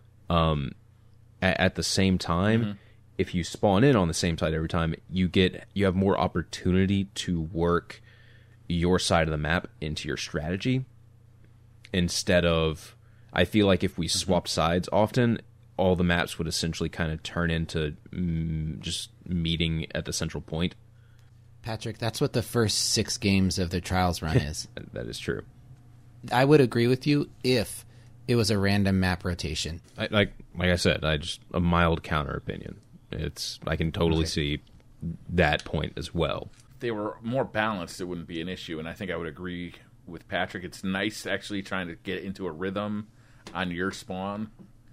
At the same time, if you spawn in on the same side every time, you have more opportunity to work your side of the map into your strategy. Instead of, I feel like if we swap sides often, all the maps would essentially kind of turn into just meeting at the central point. Patrick, that's what the first 6 games of the Trials run is. That is true. I would agree with you if it was a random map rotation. Like I said, a mild counter opinion. I can totally see that point as well. If they were more balanced, it wouldn't be an issue, and I think I would agree with Patrick. It's nice actually trying to get into a rhythm on your spawn.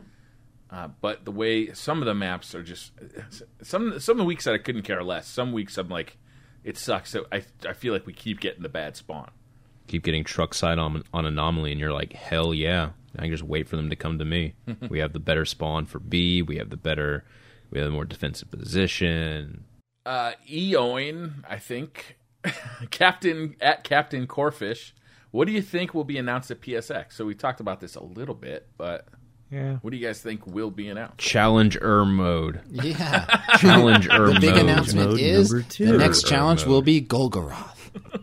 But the way some of the maps are just some of the weeks that I couldn't care less. Some weeks I'm like, it sucks. So I feel like we keep getting the bad spawn. Keep getting truck side on anomaly, and you're like, hell yeah! I can just wait for them to come to me. We have the better spawn for B. We have the more defensive position. Owen, I think, Captain Corfish. What do you think will be announced at PSX? So we talked about this a little bit, but. Yeah. What do you guys think will be announced? Challenger mode. Yeah. Challenger mode. The big announcement is the next challenge will be Golgoroth.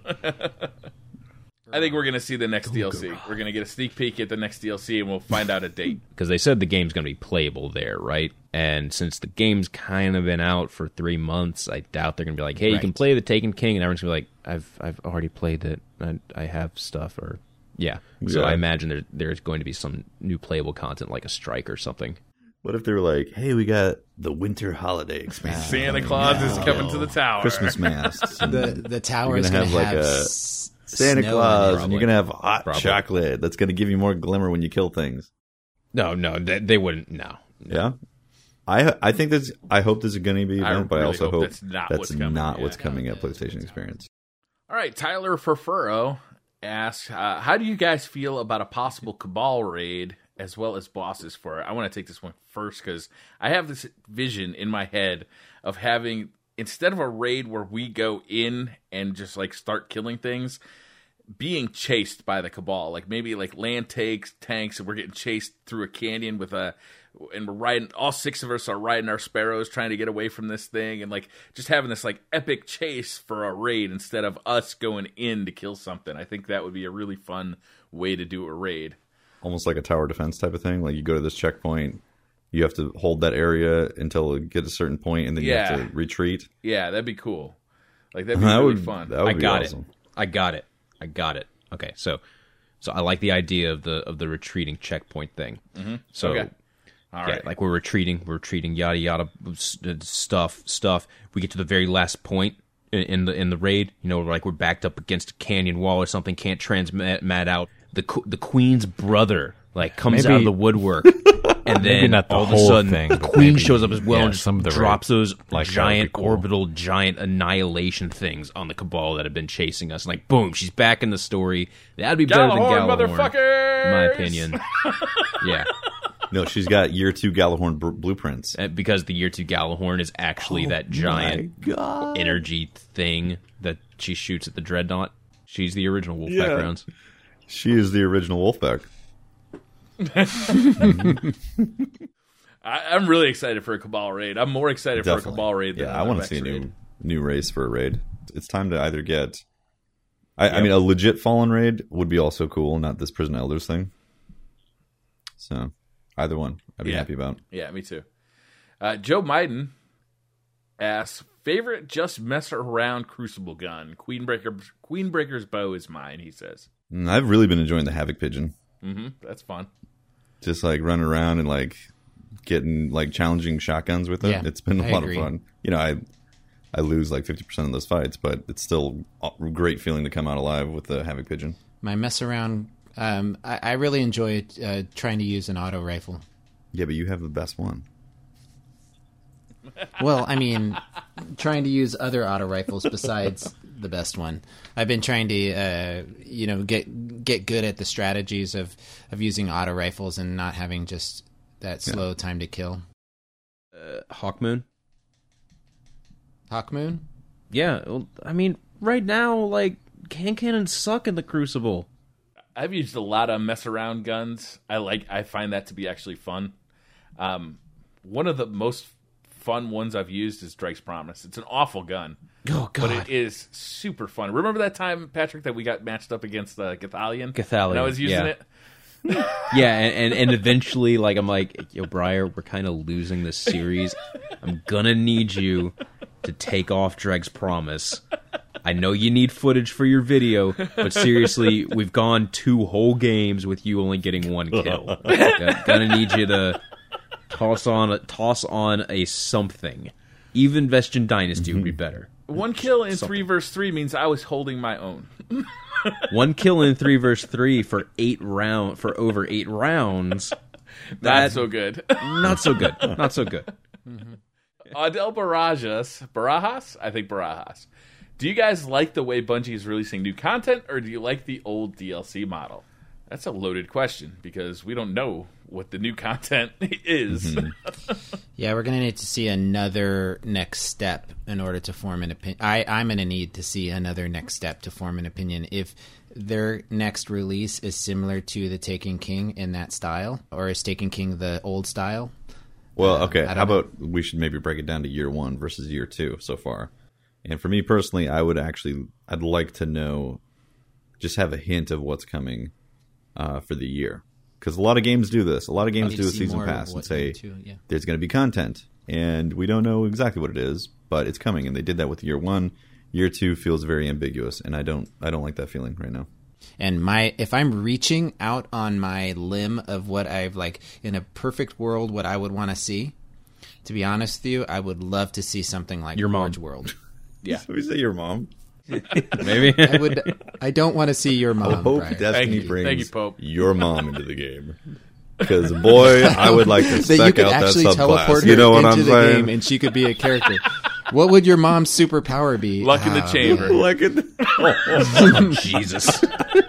I think we're going to see the next DLC. We're going to get a sneak peek at the next DLC, and we'll find out a date. Because they said the game's going to be playable there, right? And since the game's kind of been out for 3 months, I doubt they're going to be like, hey, you can play the Taken King, and everyone's going to be like, I've already played it. I have stuff, or... Yeah, so I imagine there's going to be some new playable content, like a strike or something. What if they were like, hey, we got the winter holiday expansion. Santa Claus is coming to the tower. Christmas masks. The tower is going to have a Santa Claus, and you're going to have hot chocolate that's going to give you more glimmer when you kill things. No, they wouldn't. No. Yeah? I think that's. I hope this is going to be an event, but I also hope that's not what's coming at PlayStation Experience. All right, Tyler Furfuro asks, how do you guys feel about a possible Cabal raid as well as bosses for it? I want to take this one first because I have this vision in my head of having, instead of a raid where we go in and just like start killing things, being chased by the Cabal. Like maybe like land tanks, and we're getting chased through a canyon and we're riding, all 6 of us are riding our sparrows trying to get away from this thing, and like just having this like epic chase for a raid instead of us going in to kill something. I think that would be a really fun way to do a raid. Almost like a tower defense type of thing. Like you go to this checkpoint, you have to hold that area until it gets a certain point, and then you have to retreat. Yeah, that'd be cool. Like that'd be really fun. That would be awesome. I got it. Okay, so I like the idea of the retreating checkpoint thing. Mm-hmm. So. Okay. All right. Like we're retreating, yada yada, stuff. We get to the very last point in the raid. You know, like we're backed up against a canyon wall or something. Can't transmit out. The Queen's brother like comes out of the woodwork, and then not the all whole of a sudden thing, the Queen shows up as well and some of the drops those like giant cool. orbital giant annihilation things on the Cabal that have been chasing us. And like boom, she's back in the story. That'd be better than Gjallarhorn, motherfuckers! in my opinion. Yeah. No, she's got year 2 Gallahorn blueprints. Because the year 2 Gallahorn is actually that giant energy thing that she shoots at the Dreadnought. She's the original Wolfpack rounds. She is the original Wolfpack. I'm really excited for a Cabal raid. I'm more excited for a Cabal raid than I want to see a new race for a raid. It's time to either get... I mean, a legit Fallen raid would be also cool, not this Prison Elders thing. So, either one I'd be happy about. Yeah, me too. Joe Maiden asks, favorite just mess around Crucible gun? Queenbreaker's bow is mine, he says. I've really been enjoying the Havoc Pigeon. That's fun. Just like running around and like getting like challenging shotguns with it. Yeah, it's been a lot of fun. You know, I lose like 50% of those fights, but it's still a great feeling to come out alive with the Havoc Pigeon. My mess around, I really enjoy trying to use an auto rifle. Yeah, but you have the best one. Well, I mean, trying to use other auto rifles besides the best one. I've been trying to, get good at the strategies of using auto rifles and not having just that slow time to kill. Hawkmoon? Hawkmoon? Yeah, well, I mean, right now, like, hand cannons suck in the Crucible. I've used a lot of mess around guns. I find that to be actually fun. One of the most fun ones I've used is Drake's Promise. It's an awful gun. Oh, God. But it is super fun. Remember that time, Patrick, that we got matched up against Gathalion? Gathalion. And I was using it? Yeah, and eventually, like, I'm like, yo, Briar, we're kind of losing this series. I'm gonna need you to take off Drake's Promise. I know you need footage for your video, but seriously, we've gone 2 whole games with you only getting 1 kill. Gonna need you to toss on a something. Even Vestian Dynasty would be better. 1 kill in 3 vs 3 means I was holding my own. 1 kill in 3 vs 3 for over 8 rounds. Not so good. Not so good. Not so good. Adel Barajas. I think Barajas. Do you guys like the way Bungie is releasing new content, or do you like the old DLC model? That's a loaded question, because we don't know what the new content is. Yeah, we're going to need to see another next step in order to form an opinion. I'm going to need to see another next step to form an opinion. If their next release is similar to the Taken King in that style, or is Taken King the old style? Well, okay, how about we should maybe break it down to year 1 versus year 2 so far. And for me personally, I'd like to know, just have a hint of what's coming for the year. Because a lot of games do this. A lot of games do a season pass and say, there's going to be content. And we don't know exactly what it is, but it's coming. And they did that with year 1. Year 2 feels very ambiguous, and I don't like that feeling right now. And if I'm reaching out on my limb of what I've, like, in a perfect world, what I would want to see, to be honest with you, I would love to see something like Your Forge Mom. World. Yeah. So we say your mom. Maybe. I don't want to see your mom. I hope Brian. Destiny Thank brings you, Pope. your mom into the game. Because, boy, I would like to that spec you could out that actually subclass. teleport her You know what into I'm the saying? game and she could be a character. What would your mom's superpower be? Luck in the chamber. Like it. Jesus.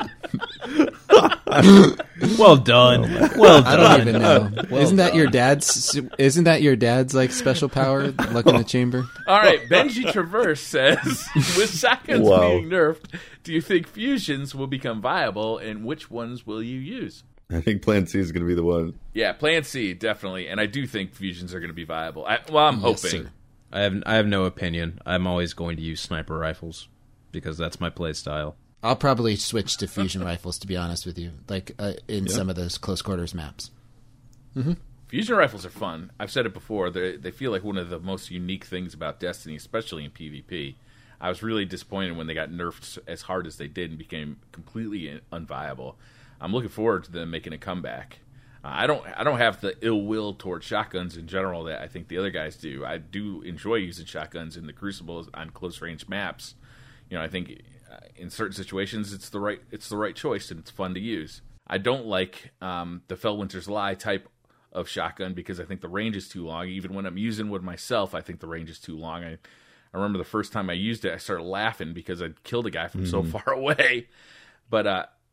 Well done. Well done. I don't even know. Isn't that your dad's like special power? Luck in the chamber. All right, Benji Traverse says, with shotguns Wow. being nerfed, do you think fusions will become viable, and which ones will you use? I think Plan C is going to be the one. Yeah, Plan C, definitely. And I do think fusions are going to be viable. I'm Yes, hoping. sir. I have no opinion. I'm always going to use sniper rifles because that's my play style. I'll probably switch to fusion rifles, to be honest with you, like in some of those close quarters maps. Fusion rifles are fun. I've said it before. They feel like one of the most unique things about Destiny, especially in PvP. I was really disappointed when they got nerfed as hard as they did and became completely unviable. I'm looking forward to them making a comeback. I don't have the ill will towards shotguns in general that I think the other guys do. I do enjoy using shotguns in the Crucible on close range maps. You know, I think in certain situations it's the right choice and it's fun to use. I don't like the Fellwinter's Lie type of shotgun because I think the range is too long. Even when I'm using one myself, I think the range is too long. I remember the first time I used it, I started laughing because I'd killed a guy from so far away. But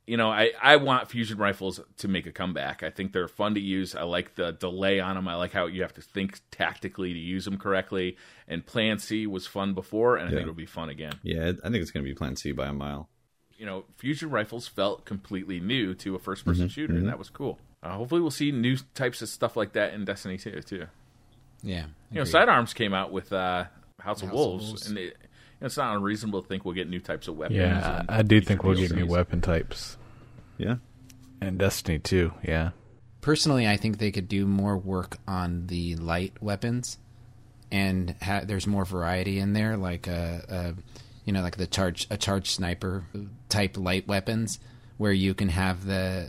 I want fusion rifles to make a comeback. I think they're fun to use. I like the delay on them. I like how you have to think tactically to use them correctly. And Plan C was fun before, and I think it'll be fun again. Yeah, I think it's going to be Plan C by a mile. Fusion rifles felt completely new to a first-person shooter, and that was cool. Hopefully we'll see new types of stuff like that in Destiny 2, too. Yeah. Sidearms came out with House of Wolves, and it's not unreasonable to think we'll get new types of weapons. Yeah, I do think we'll get new weapon types. Yeah. And Destiny 2, yeah. Personally, I think they could do more work on the light weapons, and there's more variety in there, like like the charge sniper type light weapons, where you can have the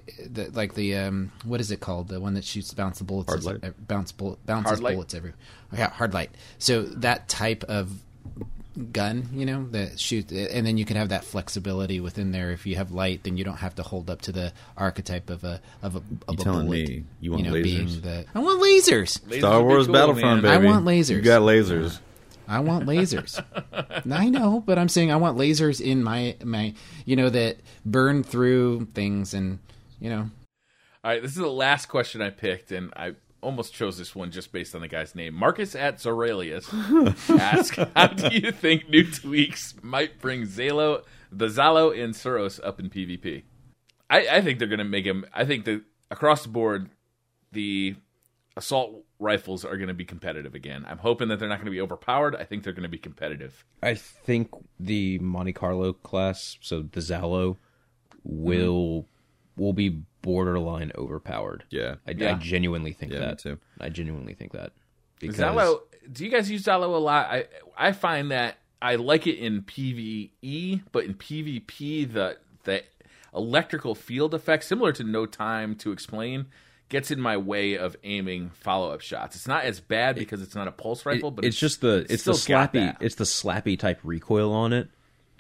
what is it called? The one that shoots bounce bullets. Bounces bullets every. Yeah, hard light. So that type of gun, that shoot, and then you can have that flexibility within there. If you have light, then you don't have to hold up to the archetype of a telling bullet. Me you want lasers? I want lasers. Star Wars Battlefront, baby. I want lasers. You got lasers. I want lasers. I know, but I'm saying I want lasers in my that burn through things and. All right, this is the last question I picked, and I almost chose this one just based on the guy's name. Marcus at Zorelius asks, how do you think new tweaks might bring the Zalo and Suros up in PvP? I think they're going to make him. I think that across the board, the assault rifles are going to be competitive again. I'm hoping that they're not going to be overpowered. I think they're going to be competitive. I think the Monte Carlo class, so the Zalo, will be borderline overpowered. Yeah. I genuinely think that. Me too. I genuinely think that. Because Zalo, do you guys use Zalo a lot? I find that I like it in PvE, but in PvP, the electrical field effect, similar to No Time to Explain, gets in my way of aiming follow-up shots. It's not as bad because it's not a pulse rifle, but it's the slappy type recoil on it.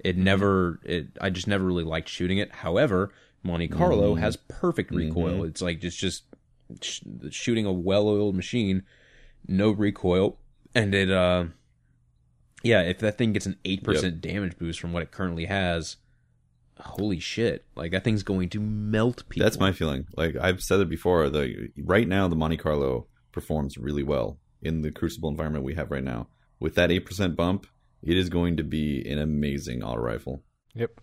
I just never really liked shooting it. However, Monte Carlo has perfect recoil. It's like just shooting a well-oiled machine, no recoil, and it if that thing gets an 8% damage boost from what it currently has, holy shit, like that thing's going to melt people. That's my feeling. Like I've said it before, right now the Monte Carlo performs really well in the Crucible environment we have right now. With that 8% bump, it is going to be an amazing auto rifle. Yep.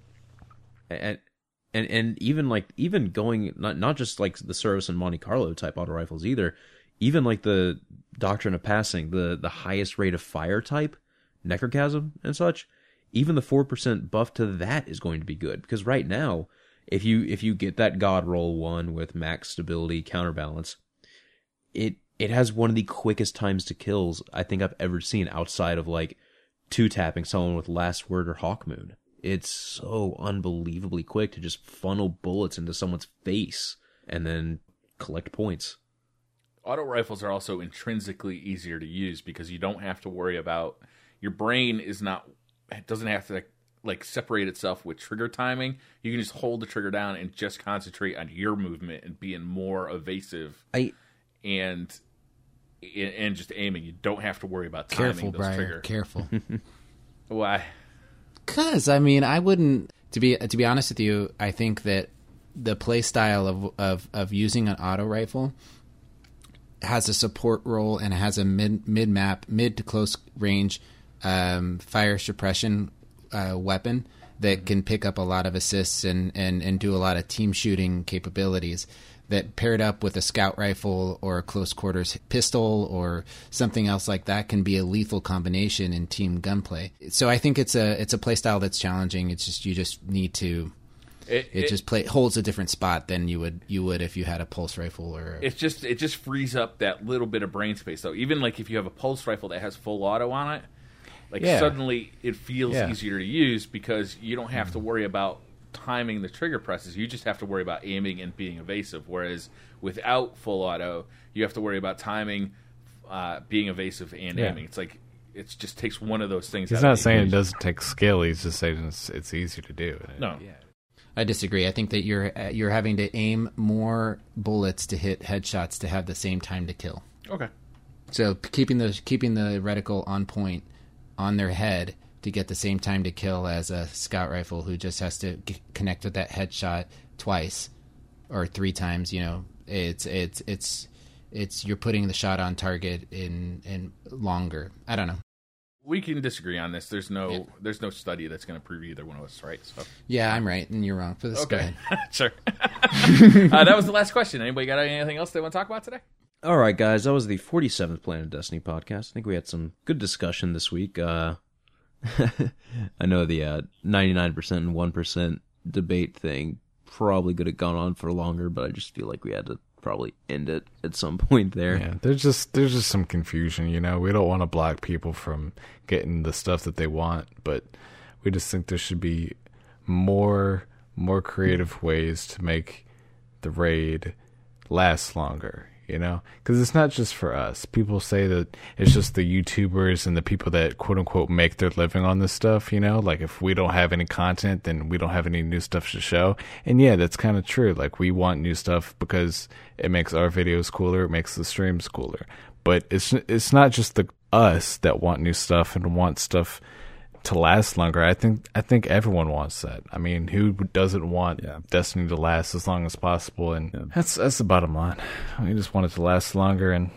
And even going not just like the Suros and Monte Carlo type auto rifles either, even like the Doctrine of Passing, the highest rate of fire type, Necrochasm and such, even the 4% buff to that is going to be good, because right now, if you get that God Roll one with max stability counterbalance, it has one of the quickest times to kills I think I've ever seen outside of like 2-tapping someone with Last Word or Hawkmoon. It's so unbelievably quick to just funnel bullets into someone's face and then collect points. Auto rifles are also intrinsically easier to use because you don't have to worry about your brain doesn't have to like separate itself with trigger timing. You can just hold the trigger down and just concentrate on your movement and being more evasive and just aiming. You don't have to worry about timing. Careful, those Briar. trigger. Careful. Why? Because I wouldn't. To be honest with you, I think that the play style of using an auto rifle has a support role and has a mid to close range fire suppression weapon that can pick up a lot of assists and do a lot of team shooting capabilities, that paired up with a scout rifle or a close quarters pistol or something else like that can be a lethal combination in team gunplay. So I think it's a play style that's challenging. It's just you just need to it holds a different spot than you would if you had a pulse rifle or it just frees up that little bit of brain space though. Even like if you have a pulse rifle that has full auto on it, suddenly it feels easier to use because you don't have to worry about timing the trigger presses. You just have to worry about aiming and being evasive, whereas without full auto you have to worry about timing, being evasive and aiming. It's like it just takes one of those things. He's not saying it doesn't take skill, he's just saying it's easier to do. No. I disagree. I think that you're having to aim more bullets to hit headshots to have the same time to kill. Okay. So keeping the reticle on point on their head to get the same time to kill as a scout rifle who just has to connect with that headshot twice or 3 times. You know, it's you're putting the shot on target in longer. I don't know. We can disagree on this. There's no study that's going to prove either one of us right. So yeah, I'm right and you're wrong. But this okay, sure. That was the last question. Anybody got anything else they want to talk about today? All right, guys, that was the 47th Planet Destiny podcast. I think we had some good discussion this week. I know the 99% and 1% debate thing probably could have gone on for longer, but I just feel like we had to probably end it at some point there. Yeah, there's just some confusion, you know. We don't want to block people from getting the stuff that they want, but we just think there should be more creative ways to make the raid last longer, you know, because it's not just for us. People say that it's just the YouTubers and the people that quote unquote make their living on this stuff, you know, like if we don't have any content, then we don't have any new stuff to show. And yeah, that's kind of true. Like we want new stuff because it makes our videos cooler, it makes the streams cooler. But it's not just us that want new stuff and want stuff to last longer. I think everyone wants that. I mean, who doesn't want Destiny to last as long as possible? And that's the bottom line. We just want it to last longer, and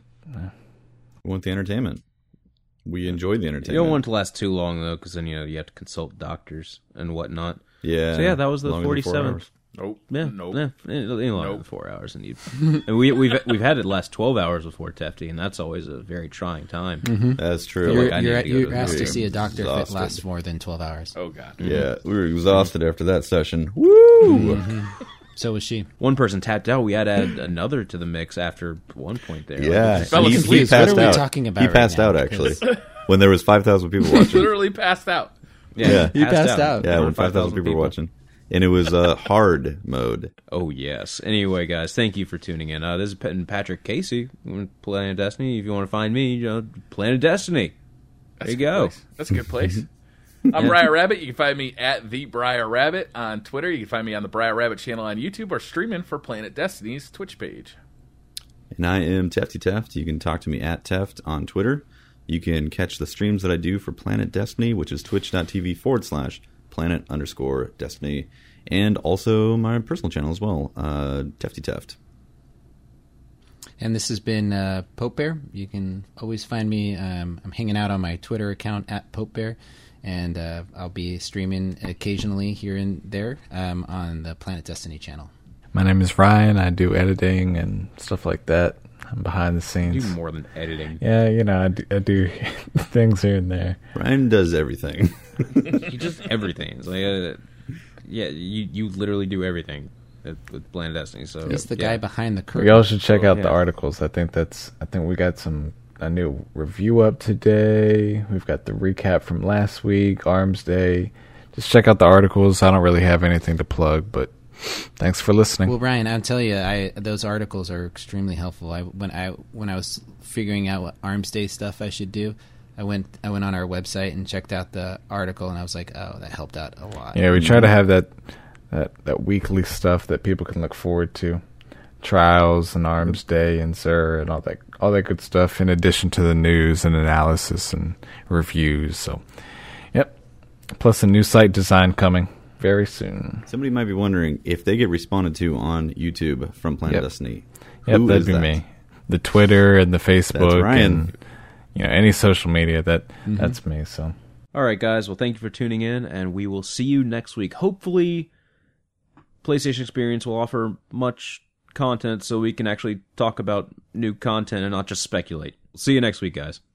We want the entertainment. We enjoy the entertainment. You don't want it to last too long, though, because then, you know, you have to consult doctors and whatnot. Yeah. So, yeah, that was the Longer than 4 47th. hours. Nope. Yeah, Nope. yeah, ain't longer than 4 hours, and we've had it last 12 hours before Tefty, and that's always a very trying time. That's true. You're, Like, I need to go you're to asked to the- see a doctor if it exhausted. lasts more than 12 hours. Oh God. Yeah, we were exhausted after that session. Woo! So was she. One person tapped out. We had to add another to the mix after one point there. Yeah, fell he asleep. passed What are we out. talking about He right passed now? out actually when there was 5,000 people watching. Literally passed out. Yeah. He passed out. Yeah, when 5,000 people were watching, and it was hard mode. Oh, yes. Anyway, guys, thank you for tuning in. This is Patrick Casey, Planet Destiny. If you want to find me, you know, Planet Destiny. There you go. That's a good place. I'm Briar Rabbit. You can find me at the Briar Rabbit on Twitter. You can find me on the Briar Rabbit channel on YouTube or streaming for Planet Destiny's Twitch page. And I am Tefty Teft. You can talk to me at Teft on Twitter. You can catch the streams that I do for Planet Destiny, which is twitch.tv/planet_Destiny. And also my personal channel as well, Tefty Teft. And this has been Pope Bear. You can always find me. I'm hanging out on my Twitter account at Pope Bear. And I'll be streaming occasionally here and there on the Planet Destiny channel. my name is Ryan. I do editing and stuff like that. I'm behind the You scenes. do more than editing. Yeah, you know, I do things here and there. Ryan does everything. You just everything. It's like, yeah, you literally do everything with Planet Destiny. So He's the yeah. guy behind the curtain. We all should check out yeah. the articles. I think we got a new review up today. We've got the recap from last week, Arms Day. Just check out the articles. I don't really have anything to plug, but thanks for listening. Well, Brian, I'll tell you, those articles are extremely helpful. When I was figuring out what Arms Day stuff I should do, I went on our website and checked out the article, and I was like, oh, that helped out a lot. Yeah, we try to have that weekly stuff that people can look forward to. Trials and Arms Day and Sir and all that good stuff, in addition to the news and analysis and reviews. So, yep. Plus a new site design coming very soon. Somebody might be wondering if they get responded to on YouTube from Planet Destiny. Yep, who that'd is be that? me. The Twitter and the Facebook Ryan. and any social media that's me. So, All right, guys. Well, thank you for tuning in, and we will see you next week. Hopefully, PlayStation Experience will offer much content so we can actually talk about new content and not just speculate. See you next week, guys.